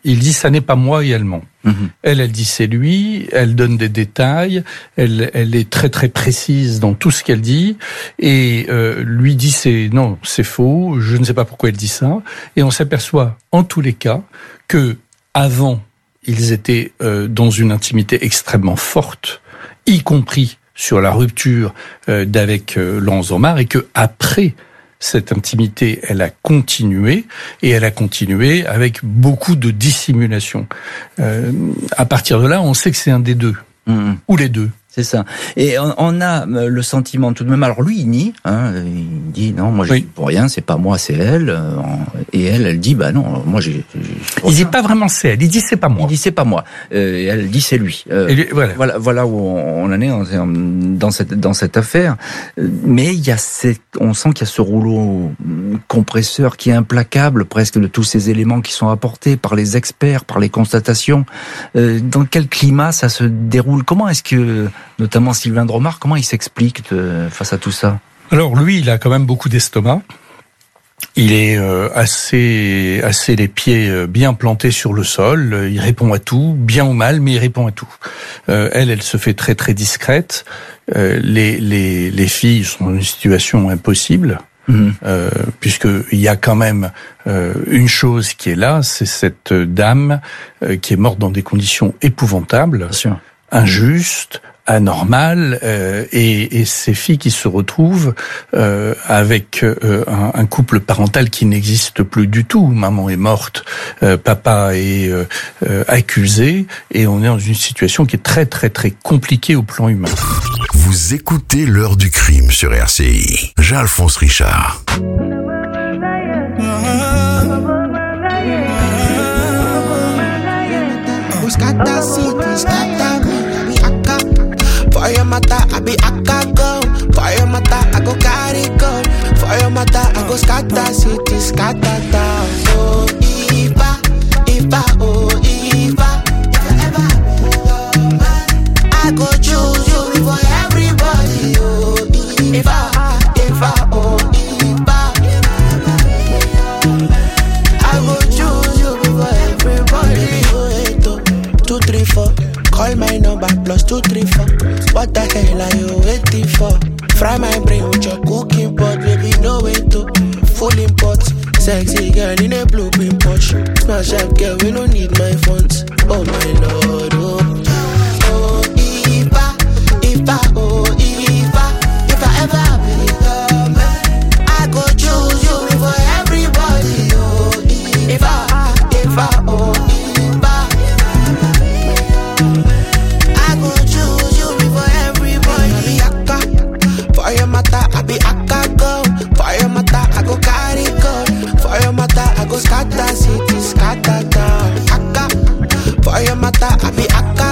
Il dit ça n'est pas moi et elle ment. Mhm. Elle, elle dit c'est lui. Elle donne des détails. Elle, elle est très très précise dans tout ce qu'elle dit. Et euh, lui dit c'est non, c'est faux. Je ne sais pas pourquoi elle dit ça. Et on s'aperçoit en tous les cas que avant ils étaient euh, dans une intimité extrêmement forte, y compris sur la rupture euh, d'avec euh, Laurence Dormar, et que après cette intimité, elle a continué, et elle a continué avec beaucoup de dissimulation. Euh, à partir de là, on sait que c'est un des deux, Mmh. ou les deux. C'est ça. Et on, on a le sentiment tout de même. Alors lui, il nie. Hein, il dit non, moi, je Oui. suis pour rien. C'est pas moi, c'est elle. euh, Et elle, elle dit bah non, moi, j'ai. j'ai- Il dit pas vraiment c'est elle. Il dit c'est pas moi. Il dit c'est pas moi. Euh, et elle dit c'est lui. Euh, Et lui- voilà. Voilà, voilà où on en est en- dans cette dans cette affaire. Euh, Mais il y a cette, on sent qu'il y a ce rouleau compresseur qui est implacable, presque, de tous ces éléments qui sont apportés par les experts, par les constatations. Euh, Dans quel climat ça se déroule? Comment est-ce que, notamment Sylvain Dromard, comment il s'explique de- face à tout ça? Alors lui, il a quand même beaucoup d'estomac. Il est euh, assez, assez les pieds euh, bien plantés sur le sol. Euh, Il répond à tout, bien ou mal, mais il répond à tout. Euh, elle, elle se fait très très discrète. Euh, les, les, les filles sont dans une situation impossible. Mmh. Euh, puisque il y a quand même euh, une chose qui est là, c'est cette dame euh, qui est morte dans des conditions épouvantables, Bien sûr. injustes, anormales, euh, et, et ces filles qui se retrouvent euh, avec euh, un, un couple parental qui n'existe plus du tout. Maman est morte, euh, papa est euh, euh, accusé, et on est dans une situation qui est très très très compliquée au plan humain. Vous écoutez l'heure du crime sur R C I. Jean-Alphonse Richard. Scatter city, scatter me, I be akka. For your mata, I be akka go. For your mata, I go carry go. For your mata, I go scatter city, scatter town. Oh, Ifa, Ifa, oh, Ifa. If I ever be your man, I go choose you before everybody. Oh, Ifa, Ifa, oh, Ifa. I go choose you before everybody. Oh, eight, oh, two, three, four. Call my number plus two, three, four. What the hell are you waiting for? Fry my brain with your cooking pot, baby, no way to full import. Sexy girl in a blue pin Porsche. Smash up girl, we don't need my funds. Oh my lord, oh. Oh, Ifa, Ifa, oh, Ifa. If I ever be your man, I go choose you before everybody. Oh, Ifa, Ifa, oh, Ifa. I go choose you before everybody. I be akka. For your mata, I be akka go. For your mata, I go carry go. For your mata, I go scatter city, scatter town. Akka. For your mata, I be akka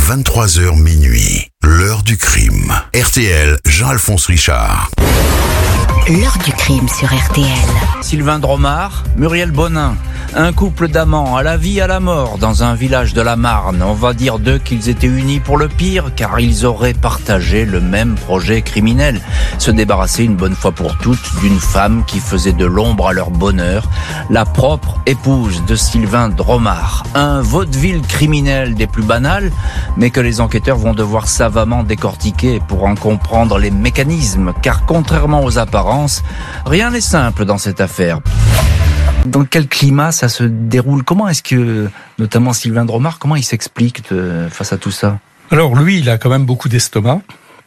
vingt-trois heures minuit. L'heure du crime. R T L, Jean-Alphonse Richard. L'heure du crime sur R T L. Sylvain Dromard, Muriel Bonin. Un couple d'amants à la vie, à la mort, dans un village de la Marne. On va dire d'eux qu'ils étaient unis pour le pire, car ils auraient partagé le même projet criminel. Se débarrasser une bonne fois pour toutes d'une femme qui faisait de l'ombre à leur bonheur, la propre épouse de Sylvain Dromard. Un vaudeville criminel des plus banals, mais que les enquêteurs vont devoir savamment décortiquer pour en comprendre les mécanismes, car contrairement aux apparences, rien n'est simple dans cette affaire. Dans quel climat ça se déroule? Comment est-ce que, notamment Sylvain Dromard, comment il s'explique de, face à tout ça? Alors lui, il a quand même beaucoup d'estomac.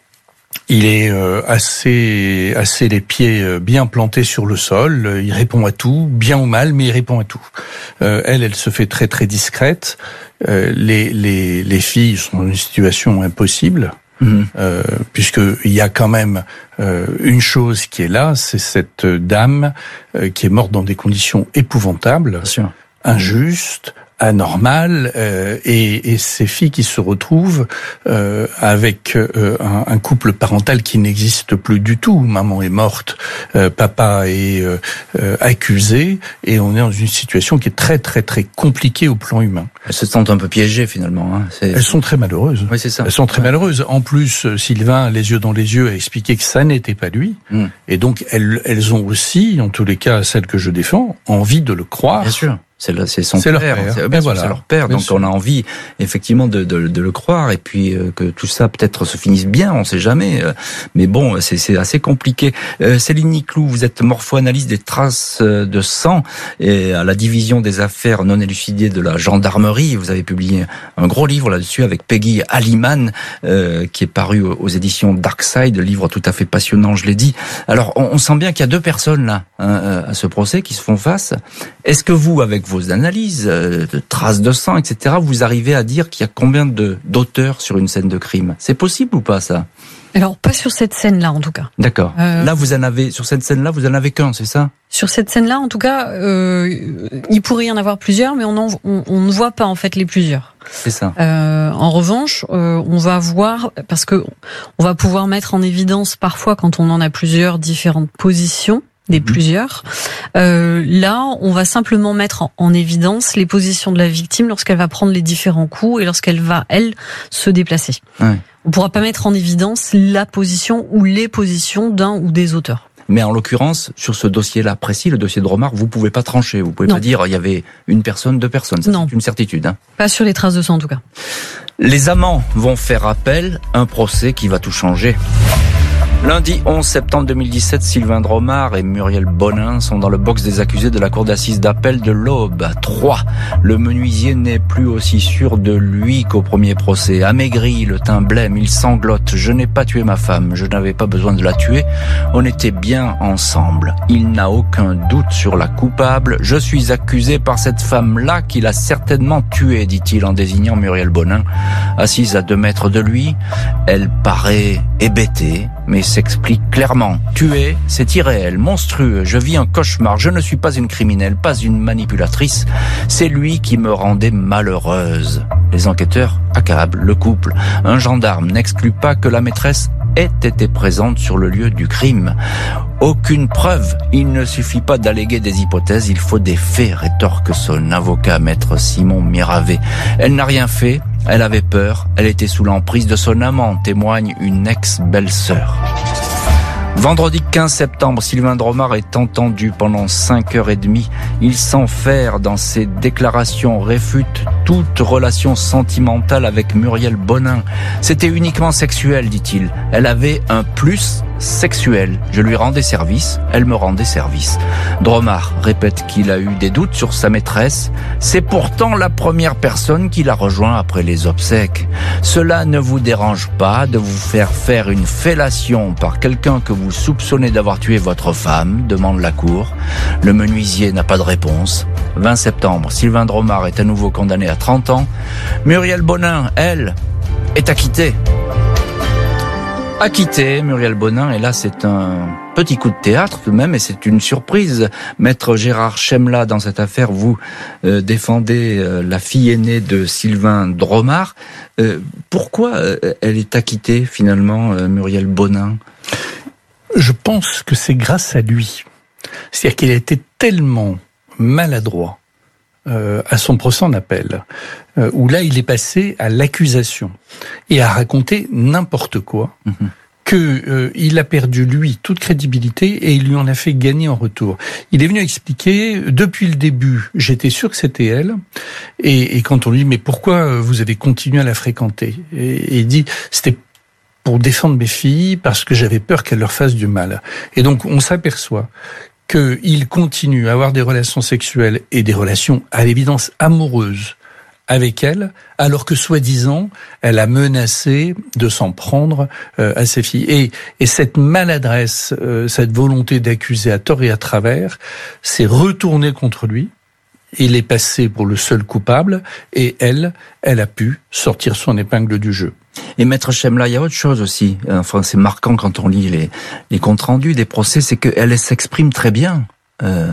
Il est euh, assez, assez les pieds bien plantés sur le sol. Il répond à tout, bien ou mal, mais il répond à tout. Euh, elle, elle se fait très très discrète. Euh, les, les, les filles sont dans une situation impossible. Mmh. Euh, puisqu'il y a quand même euh, une chose qui est là, c'est cette dame euh, qui est morte dans des conditions épouvantables, injustes, anormales, euh, et, et ces filles qui se retrouvent euh, avec euh, un, un couple parental qui n'existe plus du tout. Maman est morte, euh, papa est euh, euh, accusé, et on est dans une situation qui est très très très compliquée au plan humain. Elles se sentent un peu piégées finalement. Hein. C'est... Elles sont très malheureuses. Oui, c'est ça. Elles sont très ouais. malheureuses. En plus, Sylvain, les yeux dans les yeux, a expliqué que ça n'était pas lui. Mm. Et donc, elles, elles ont aussi, en tous les cas, celles que je défends, envie de le croire. Bien sûr. C'est, le, c'est son c'est père, leur père. C'est, bien sûr, voilà. c'est leur père, bien donc sûr. On a envie effectivement de, de, de le croire et puis euh, que tout ça peut-être se finisse bien, on sait jamais. Euh, mais bon, c'est, c'est assez compliqué. Euh, Céline Niclou, vous êtes morpho-analyste des traces de sang et à la division des affaires non élucidées de la gendarmerie. Vous avez publié un gros livre là-dessus avec Peggy Aliman euh, qui est paru aux éditions Darkside, livre tout à fait passionnant, je l'ai dit. Alors, on, on sent bien qu'il y a deux personnes là hein, à ce procès qui se font face. Est-ce que vous, avec vos analyses, euh, de traces de sang, et cetera, vous arrivez à dire qu'il y a combien de, d'auteurs sur une scène de crime? C'est possible ou pas, ça? Alors, pas sur cette scène-là, en tout cas. D'accord. Euh... Là, vous en avez, sur cette scène-là, vous en avez qu'un, c'est ça? Sur cette scène-là, en tout cas, euh, il pourrait y en avoir plusieurs, mais on, en, on, on ne voit pas, en fait, les plusieurs. C'est ça. Euh, en revanche, euh, on va voir, parce que on va pouvoir mettre en évidence, parfois, quand on en a plusieurs, différentes positions, des mmh. plusieurs. Euh, là, on va simplement mettre en, en évidence les positions de la victime lorsqu'elle va prendre les différents coups et lorsqu'elle va, elle, se déplacer. Ouais. On ne pourra pas mettre en évidence la position ou les positions d'un ou des auteurs. Mais en l'occurrence, sur ce dossier-là précis, le dossier de Dromard, vous pouvez pas trancher. Vous pouvez non. pas dire il y avait une personne, deux personnes. Ça, non. C'est une certitude. Hein. Pas sur les traces de sang, en tout cas. Les amants vont faire appel, un procès qui va tout changer. Lundi onze septembre deux mille dix-sept, Sylvain Dromard et Muriel Bonin sont dans le box des accusés de la cour d'assises d'appel de l'Aube. trois. Le menuisier n'est plus aussi sûr de lui qu'au premier procès. Amaigri, le teint blême, il sanglote. Je n'ai pas tué ma femme, je n'avais pas besoin de la tuer. On était bien ensemble. Il n'a aucun doute sur la coupable. Je suis accusé par cette femme-là qui l'a certainement tuée, dit-il en désignant Muriel Bonin. Assise à deux mètres de lui, elle paraît hébétée, mais s'explique clairement. Tuer, c'est irréel, monstrueux, je vis un cauchemar, je ne suis pas une criminelle, pas une manipulatrice, c'est lui qui me rendait malheureuse. Les enquêteurs accablent le couple. Un gendarme n'exclut pas que la maîtresse ait été présente sur le lieu du crime. Aucune preuve, il ne suffit pas d'alléguer des hypothèses, il faut des faits, rétorque son avocat, maître Simon Miravet. Elle n'a rien fait, elle avait peur, elle était sous l'emprise de son amant, témoigne une ex-belle-sœur. Vendredi quinze septembre, Sylvain Dromard est entendu pendant cinq heures trente. Il s'enferre dans ses déclarations, réfute toute relation sentimentale avec Muriel Bonin. C'était uniquement sexuel, dit-il. Elle avait un plus sexuel. Je lui rendais service, elle me rendait service. Dromard répète qu'il a eu des doutes sur sa maîtresse. C'est pourtant la première personne qui l'a rejoint après les obsèques. Cela ne vous dérange pas de vous faire faire une fellation par quelqu'un que vous soupçonnez d'avoir tué votre femme, demande la cour. Le menuisier n'a pas de réponse. vingt septembre, Sylvain Dromard est à nouveau condamné à trente ans. Muriel Bonin, elle, est acquittée. Acquitté, Muriel Bonin, et là c'est un petit coup de théâtre tout de même, et c'est une surprise. Maître Gérard Chemla, dans cette affaire, vous euh, défendez euh, la fille aînée de Sylvain Dromard. Euh, pourquoi euh, elle est acquittée finalement, euh, Muriel Bonin ? Je pense que c'est grâce à lui. C'est-à-dire qu'il a été tellement maladroit euh, à son procès en appel, euh, où là il est passé à l'accusation et à raconter n'importe quoi, mmh. que euh, il a perdu lui toute crédibilité et il lui en a fait gagner en retour. Il est venu expliquer depuis le début, j'étais sûr que c'était elle, et, et quand on lui dit mais pourquoi vous avez continué à la fréquenter, et, et il dit c'était pour défendre mes filles parce que j'avais peur qu'elles leur fassent du mal. Et donc on s'aperçoit qu'il continue à avoir des relations sexuelles et des relations à l'évidence amoureuses avec elle, alors que soi-disant, elle a menacé de s'en prendre euh, à ses filles. Et, et cette maladresse, euh, cette volonté d'accuser à tort et à travers, s'est retournée contre lui. Il est passé pour le seul coupable, et elle, elle a pu sortir son épingle du jeu. Et Maître Chemla, il y a autre chose aussi. Enfin, c'est marquant quand on lit les, les comptes rendus des procès, c'est qu'elle s'exprime très bien. Euh,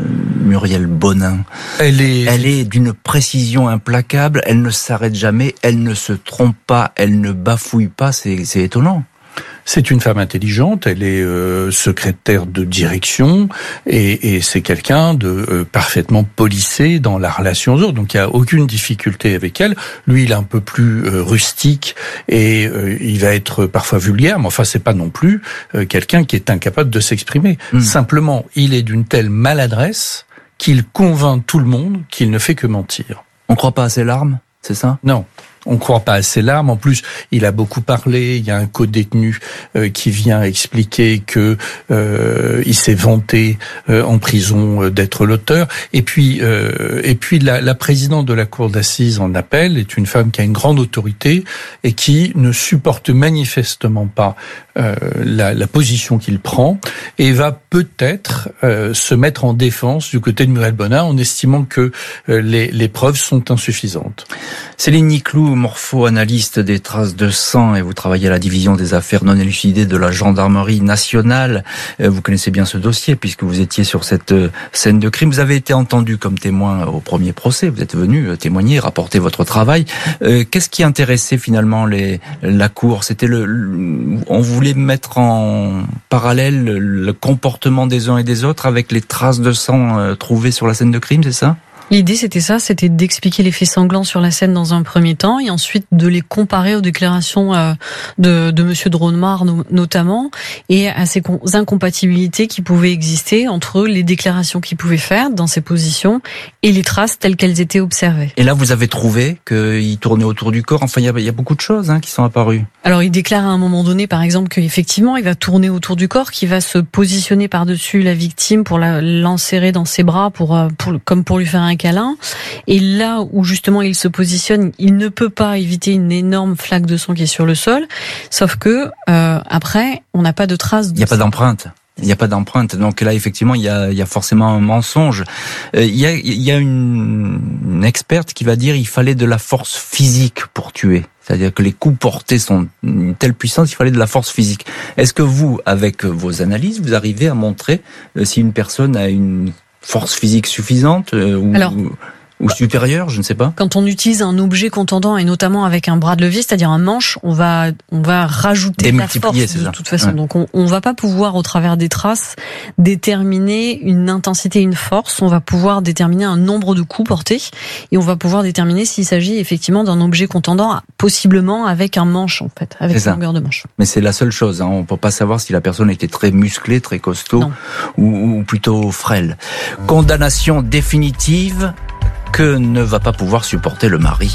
Muriel Bonin. Elle est... elle est d'une précision implacable. Elle ne s'arrête jamais. Elle ne se trompe pas. Elle ne bafouille pas. C'est, c'est étonnant. C'est une femme intelligente, elle est euh, secrétaire de direction et, et c'est quelqu'un de euh, parfaitement policé dans la relation aux autres. Donc il n'y a aucune difficulté avec elle. Lui, il est un peu plus euh, rustique et euh, il va être parfois vulgaire, mais enfin c'est pas non plus euh, quelqu'un qui est incapable de s'exprimer. Mmh. Simplement, il est d'une telle maladresse qu'il convainc tout le monde qu'il ne fait que mentir. On croit pas à ses larmes, c'est ça ? Non. On ne croit pas à ses larmes. En plus, il a beaucoup parlé. Il y a un co-détenu euh, qui vient expliquer que euh, il s'est vanté euh, en prison euh, d'être l'auteur. Et puis, euh, et puis la, la présidente de la cour d'assises en appel est une femme qui a une grande autorité et qui ne supporte manifestement pas euh, la, la position qu'il prend et va peut-être euh, se mettre en défense du côté de Muriel Bonin en estimant que euh, les, les preuves sont insuffisantes. Céline Niclou, morpho-analyste des traces de sang, et vous travaillez à la division des affaires non élucidées de la gendarmerie nationale. Vous connaissez bien ce dossier puisque vous étiez sur cette scène de crime. Vous avez été entendu comme témoin au premier procès. Vous êtes venu témoigner, rapporter votre travail. Qu'est-ce qui intéressait finalement les, la cour ? C'était le, on voulait mettre en parallèle le comportement des uns et des autres avec les traces de sang trouvées sur la scène de crime, c'est ça ? L'idée, c'était ça, c'était d'expliquer les faits sanglants sur la scène dans un premier temps et ensuite de les comparer aux déclarations euh, de, de Monsieur Dromard no, notamment et à ces incompatibilités qui pouvaient exister entre les déclarations qu'il pouvait faire dans ses positions et les traces telles qu'elles étaient observées. Et là, vous avez trouvé qu'il tournait autour du corps. Enfin, il y a, il y a beaucoup de choses hein, qui sont apparues. Alors, il déclare à un moment donné, par exemple, qu'effectivement, il va tourner autour du corps, qu'il va se positionner par-dessus la victime pour la, l'enserrer dans ses bras, pour, pour, comme pour lui faire un câlin. Et là où justement il se positionne, il ne peut pas éviter une énorme flaque de sang qui est sur le sol. Sauf que euh, après, on n'a pas de traces. Il n'y a pas d'empreinte. Il n'y a pas d'empreinte. Donc là, effectivement, il y a, il y a forcément un mensonge. Euh, il y a, il y a une, une experte qui va dire qu'il fallait de la force physique pour tuer. C'est-à-dire que les coups portés sont une telle puissance, il fallait de la force physique. Est-ce que vous, avec vos analyses, vous arrivez à montrer euh, si une personne a une force physique suffisante euh, ou, Alors, ou supérieure, je ne sais pas. Quand on utilise un objet contendant et notamment avec un bras de levier, c'est-à-dire un manche, on va on va rajouter de la force de ça. toute façon. Ouais. Donc on on va pas pouvoir au travers des traces déterminer une intensité, une force. On va pouvoir déterminer un nombre de coups portés et on va pouvoir déterminer s'il s'agit effectivement d'un objet contendant, possiblement avec un manche en fait, avec une longueur de manche. Mais c'est la seule chose. Hein. On peut pas savoir si la personne était très musclée, très costaud ou, ou plutôt frêle. Condamnation définitive que ne va pas pouvoir supporter le mari.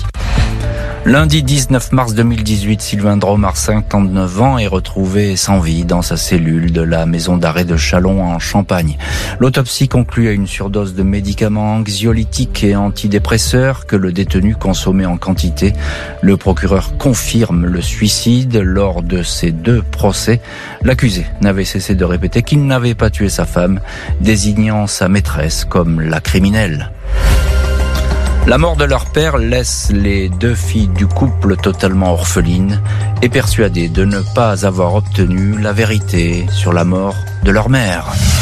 Lundi dix-neuf mars deux mille dix-huit, Sylvain Dromard, cinquante-neuf ans, est retrouvé sans vie dans sa cellule de la maison d'arrêt de Châlons en Champagne. L'autopsie conclut à une surdose de médicaments anxiolytiques et antidépresseurs que le détenu consommait en quantité. Le procureur confirme le suicide lors de ces deux procès. L'accusé n'avait cessé de répéter qu'il n'avait pas tué sa femme, désignant sa maîtresse comme la criminelle. La mort de leur père laisse les deux filles du couple totalement orphelines et persuadées de ne pas avoir obtenu la vérité sur la mort de leur mère.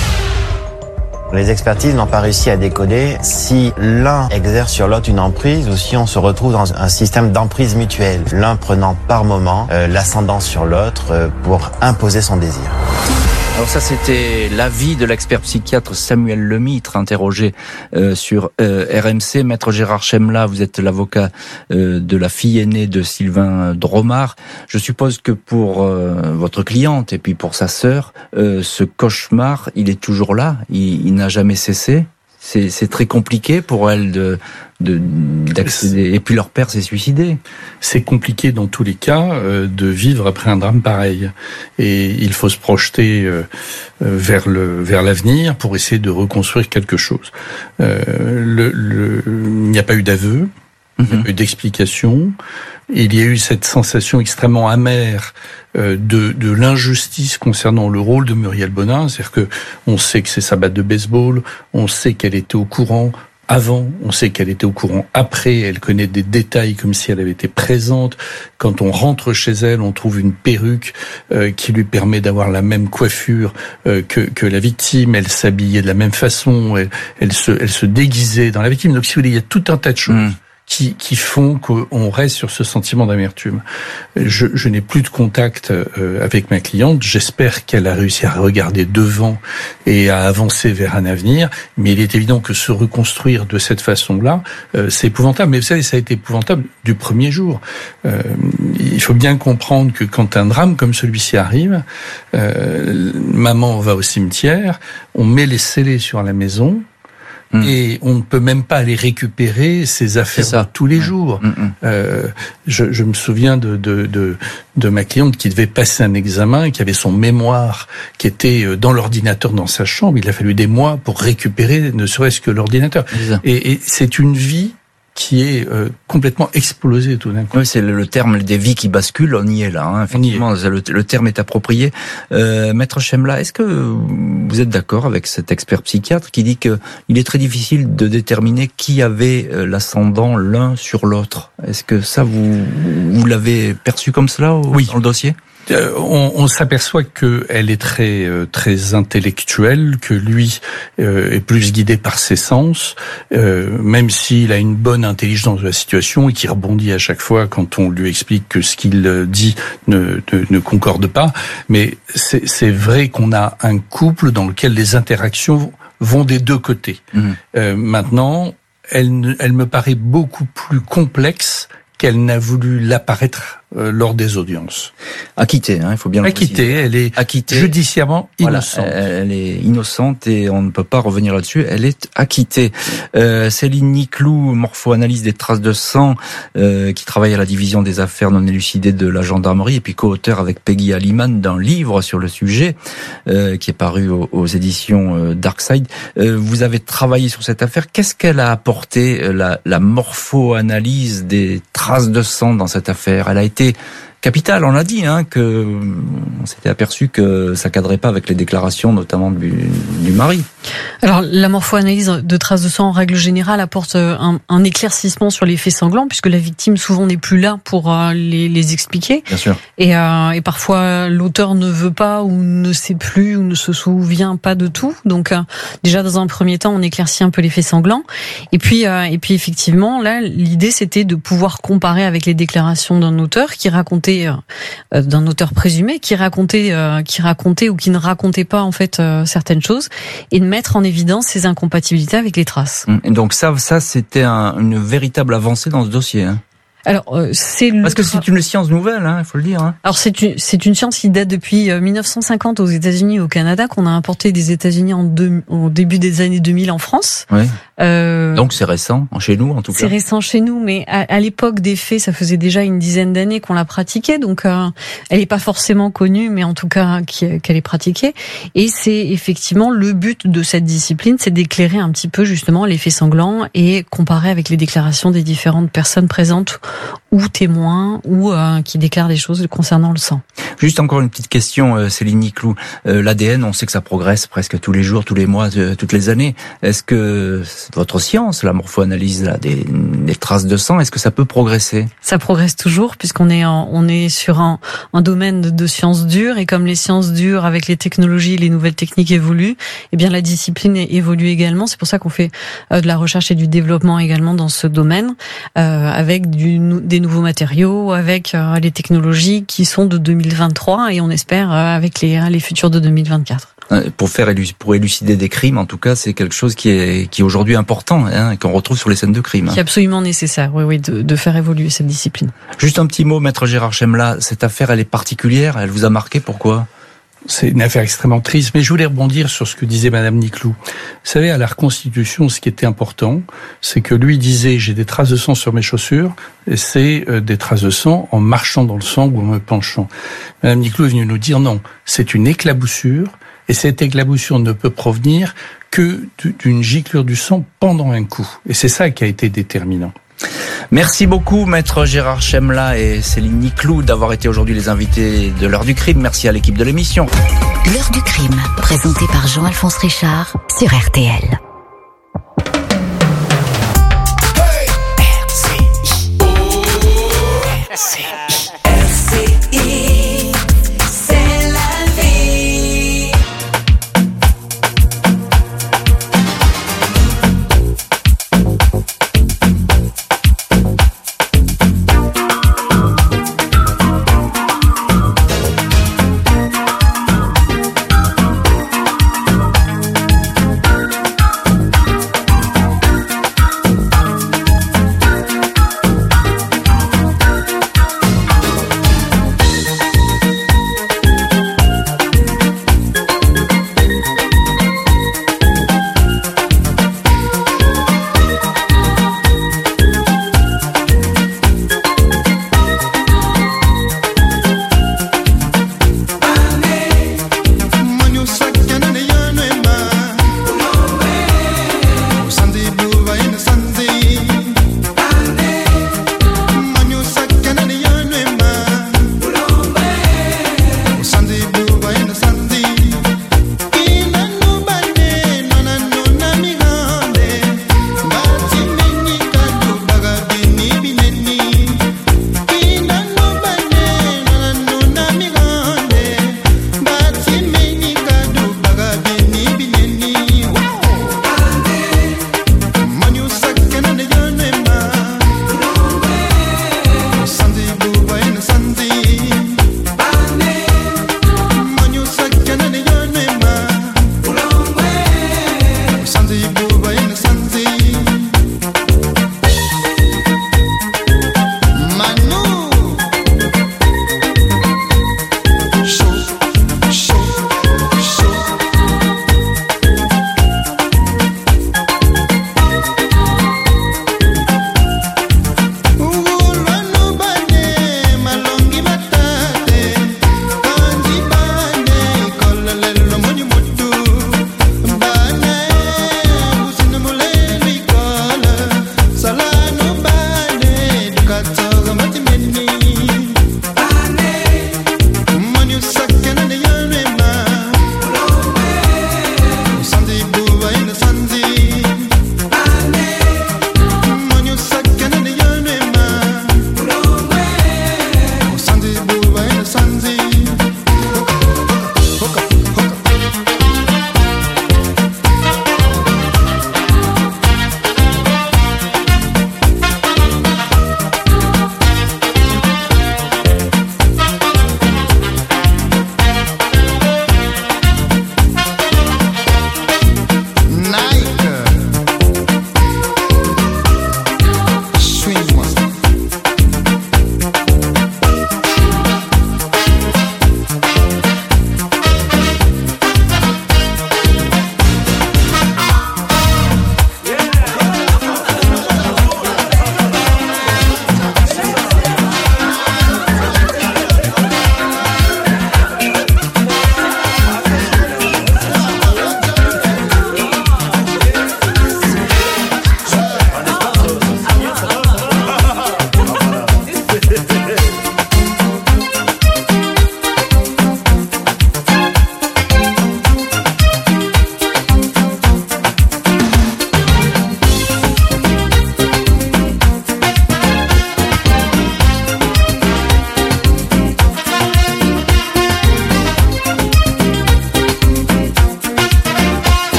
Les expertises n'ont pas réussi à décoder si l'un exerce sur l'autre une emprise ou si on se retrouve dans un système d'emprise mutuelle, l'un prenant par moment euh, l'ascendant sur l'autre euh, pour imposer son désir. Alors ça, c'était l'avis de l'expert psychiatre Samuel Lemitre, interrogé euh, sur euh, R M C. Maître Gérard Chemla, vous êtes l'avocat euh, de la fille aînée de Sylvain Dromard. Je suppose que pour euh, votre cliente et puis pour sa sœur, euh, ce cauchemar, il est toujours là, il, il n'a jamais cessé. C'est, c'est très compliqué pour elle de, de d'accéder. Et puis leur père s'est suicidé. C'est compliqué dans tous les cas euh, de vivre après un drame pareil. Et il faut se projeter euh, vers le vers l'avenir pour essayer de reconstruire quelque chose. Euh, le, le, il n'y a pas eu d'aveu, il n'y a pas eu d'explication. Il y a eu cette sensation extrêmement amère euh, de, de l'injustice concernant le rôle de Muriel Bonin. C'est-à-dire que on sait que c'est sa batte de baseball, on sait qu'elle était au courant avant, on sait qu'elle était au courant après, elle connaît des détails comme si elle avait été présente. Quand on rentre chez elle, on trouve une perruque euh, qui lui permet d'avoir la même coiffure euh, que, que la victime, elle s'habillait de la même façon, elle, elle, se, elle se déguisait dans la victime. Donc si vous voulez, il y a tout un tas de choses. Mmh. Qui, qui font qu'on reste sur ce sentiment d'amertume. Je, je n'ai plus de contact euh, avec ma cliente. J'espère qu'elle a réussi à regarder devant et à avancer vers un avenir. Mais il est évident que se reconstruire de cette façon-là, euh, c'est épouvantable. Mais vous savez, ça a été épouvantable du premier jour. Euh, il faut bien comprendre que quand un drame comme celui-ci arrive, euh, maman va au cimetière, on met les scellés sur la maison. Mmh. Et on ne peut même pas aller récupérer ses affaires de tous les jours. Mmh. Euh, je, je me souviens de, de, de, de ma cliente qui devait passer un examen, qui avait son mémoire qui était dans l'ordinateur dans sa chambre. Il a fallu des mois pour récupérer ne serait-ce que l'ordinateur. Et, et c'est une vie qui est euh, complètement explosé tout d'un coup. Oui, c'est le, le terme des vies qui basculent, on y est là. Hein, effectivement, le, le terme est approprié. Euh, Maître Chemla, est-ce que vous êtes d'accord avec cet expert psychiatre qui dit que il est très difficile de déterminer qui avait l'ascendant l'un sur l'autre? Est-ce que ça, vous, vous l'avez perçu comme cela au, oui. dans le dossier? Euh, on, on s'aperçoit qu'elle est très euh, très intellectuelle, que lui euh, est plus guidé par ses sens, euh, même s'il a une bonne intelligence de la situation et qui rebondit à chaque fois quand on lui explique que ce qu'il dit ne, ne, ne concorde pas. Mais c'est, c'est vrai qu'on a un couple dans lequel les interactions vont des deux côtés. Mmh. Euh, maintenant, elle, elle me paraît beaucoup plus complexe qu'elle n'a voulu l'apparaître euh, lors des audiences. Acquittée, hein, il faut bien le Acquittée, préciser. elle est acquittée, judiciairement innocente. Voilà, elle est innocente et on ne peut pas revenir là-dessus, elle est acquittée. Euh, Céline Niclou, morpho-analyse des traces de sang, euh, qui travaille à la division des affaires non élucidées de la gendarmerie et puis co-auteur avec Peggy Aliman d'un livre sur le sujet, euh, qui est paru aux, aux éditions euh, Darkside. Euh, vous avez travaillé sur cette affaire. Qu'est-ce qu'elle a apporté, euh, la, la morpho-analyse des traces de sang dans cette affaire? Elle a été capitale, on l'a dit, hein, que on s'était aperçu que ça cadrait pas avec les déclarations, notamment du, du mari. Alors, la morpho-analyse de traces de sang, en règle générale, apporte un, un éclaircissement sur les faits sanglants, puisque la victime, souvent, n'est plus là pour euh, les, les expliquer. Bien sûr. Et, euh, et parfois, l'auteur ne veut pas, ou ne sait plus, ou ne se souvient pas de tout. Donc, euh, déjà, dans un premier temps, on éclaircit un peu les faits sanglants. Et puis, euh, et puis effectivement, là, l'idée, c'était de pouvoir comparer avec les déclarations d'un auteur qui racontait euh, d'un auteur présumé qui racontait, euh, qui racontait ou qui ne racontait pas en fait euh, certaines choses, et de mettre en évidence ces incompatibilités avec les traces. Et donc ça, ça c'était un, une véritable avancée dans ce dossier. Hein. Alors, euh, c'est le... Parce que c'est une science nouvelle, hein, il faut le dire. Hein. Alors, c'est une, c'est une science qui date depuis mille neuf cent cinquante aux États-Unis et au Canada, qu'on a importé des États-Unis en deux, au début des années deux mille en France. Oui. Euh, Donc, c'est récent, chez nous, en tout cas. C'est récent chez nous, mais à, à l'époque des faits, ça faisait déjà une dizaine d'années qu'on la pratiquait. Donc, euh, elle n'est pas forcément connue, mais en tout cas, qui, qu'elle est pratiquée. Et c'est effectivement le but de cette discipline, c'est d'éclairer un petit peu, justement, les faits sanglants et comparer avec les déclarations des différentes personnes présentes ou témoin ou euh, qui déclare des choses concernant le sang. Juste encore une petite question, Céline Niclou. Euh, L'A D N, on sait que ça progresse presque tous les jours, tous les mois, euh, toutes les années. Est-ce que votre science, la morpho-analyse là, des, des traces de sang, est-ce que ça peut progresser? Ça progresse toujours puisqu'on est en, on est sur un, un domaine de, de sciences dures, et comme les sciences dures avec les technologies, les nouvelles techniques évoluent, eh bien la discipline évolue également. C'est pour ça qu'on fait euh, de la recherche et du développement également dans ce domaine, euh, avec du, des nouveaux matériaux, avec euh, les technologies qui sont de deux mille vingt-trois et on espère euh, avec les, les futurs de deux mille vingt-quatre. Pour faire pour élucider des crimes, en tout cas, c'est quelque chose qui est qui est aujourd'hui important, hein, qu'on retrouve sur les scènes de crime. Qui est absolument nécessaire, oui, oui, de, de faire évoluer cette discipline. Juste un petit mot, maître Gérard Chemla, cette affaire, elle est particulière, elle vous a marqué, pourquoi? C'est une affaire extrêmement triste, mais je voulais rebondir sur ce que disait Madame Niclou. Vous savez, à la reconstitution, ce qui était important, c'est que lui disait, j'ai des traces de sang sur mes chaussures, et c'est euh, des traces de sang en marchant dans le sang ou en me penchant. Madame Niclou est venue nous dire non, c'est une éclaboussure, et cette éclaboussure ne peut provenir que d'une giclure du sang pendant un coup. Et c'est ça qui a été déterminant. Merci beaucoup, maître Gérard Chemla et Céline Niclou, d'avoir été aujourd'hui les invités de l'heure du crime. Merci à l'équipe de l'émission. L'heure du crime, présentée par Jean-Alphonse Richard sur R T L.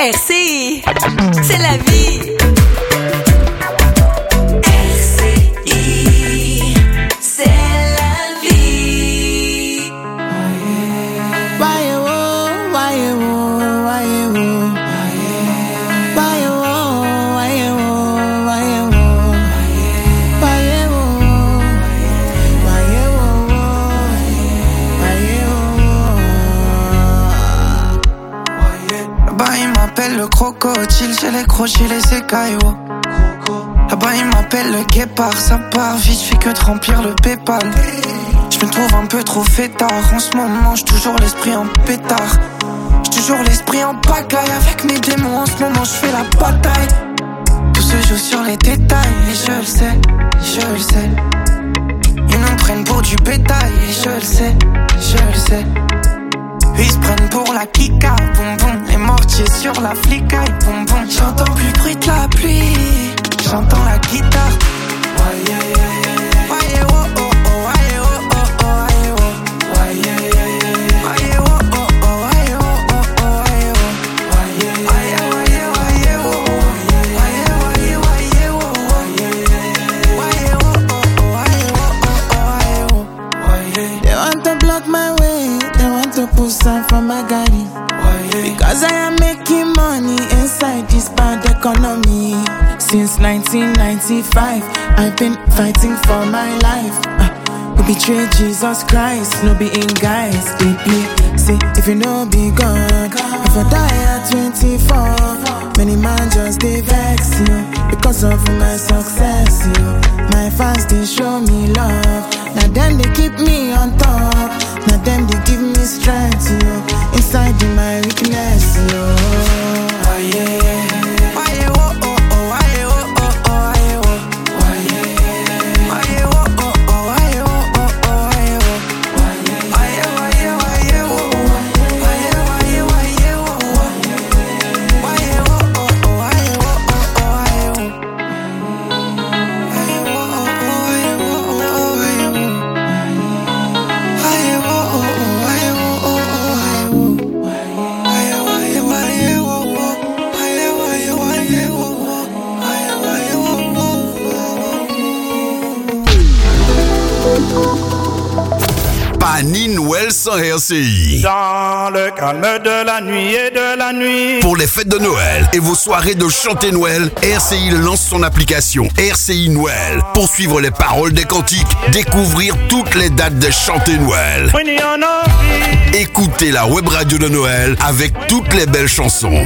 R C I, c'est la vie. R C I, c'est la vie. Why you, why you, why you, why you, why you, why you, why you, why you, Là-bas il m'appelle le crocodile, j'ai les crochets, les écailles. Là-bas il m'appelle le guépard, ça part vite, je fais que de remplir le Paypal. Je me trouve un peu trop fêtard, en ce moment j'ai toujours l'esprit en pétard. J'ai toujours l'esprit en pagaille, avec mes démons en ce moment je fais la bataille. Tout se joue sur les détails, et je le sais, je le sais. Ils nous prennent pour du bétail, et je le sais, je le sais. Ils se prennent pour la kika, boum boum. Les mortiers sur la flicaille, boum boum. J'entends plus le bruit de la pluie, j'entends la guitare. Ouais, yeah, yeah, yeah. Ouais, yeah, oh, oh, oh, ouais, yeah, oh, oh, oh, ouais, yeah, oh. Ouais, yeah, yeah, yeah. Ouais, yeah, oh, oh, oh, ouais, yeah, oh, oh, oh, ouais, yeah, oh. Ouais, yeah, yeah, ouais, yeah, ouais, yeah, oh. Ouais, yeah, ouais, yeah, ouais, yeah, oh. Ouais, yeah, oh, oh, oh, ouais, yeah, oh, oh, oh, ouais, yeah, oh. Ouais, yeah. They want to block my way, they want to push some from my garden. Because I am making money inside this bad economy. Since nineteen ninety-five, I've been fighting for my life. Uh, we betray Jesus Christ, no be in guys. They play, say if you know be God, if I die at twenty-four, many man just they vex you because of my success. You, my fans they show me love. Now them they keep me on top. Now them they give me strength. You, inside in my weakness. You, oh yeah. Why you oh oh oh? Why you oh oh oh? Why you oh? Why yeah? Why you oh oh oh? Why you oh oh oh? Why you oh? Why yeah? Why you why you why you oh? Why you why you why you oh? Why you oh oh oh? Why you oh oh oh? Why you why you oh oh oh? Why you oh oh oh? Why you why you oh oh oh? Why you oh oh oh? Why you Pas ni Noël sans R C I. Dans le calme de la nuit et de la nuit. Pour les fêtes de Noël et vos soirées de chanter Noël, R C I lance son application R C I Noël. Pour suivre les paroles des cantiques, découvrir toutes les dates des chanter Noël. Écoutez la web radio de Noël avec toutes les belles chansons.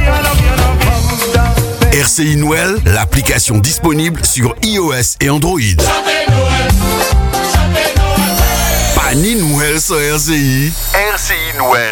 R C I Noël, l'application disponible sur iOS et Android. Pas ni Noël sans R C I. R C I Noël.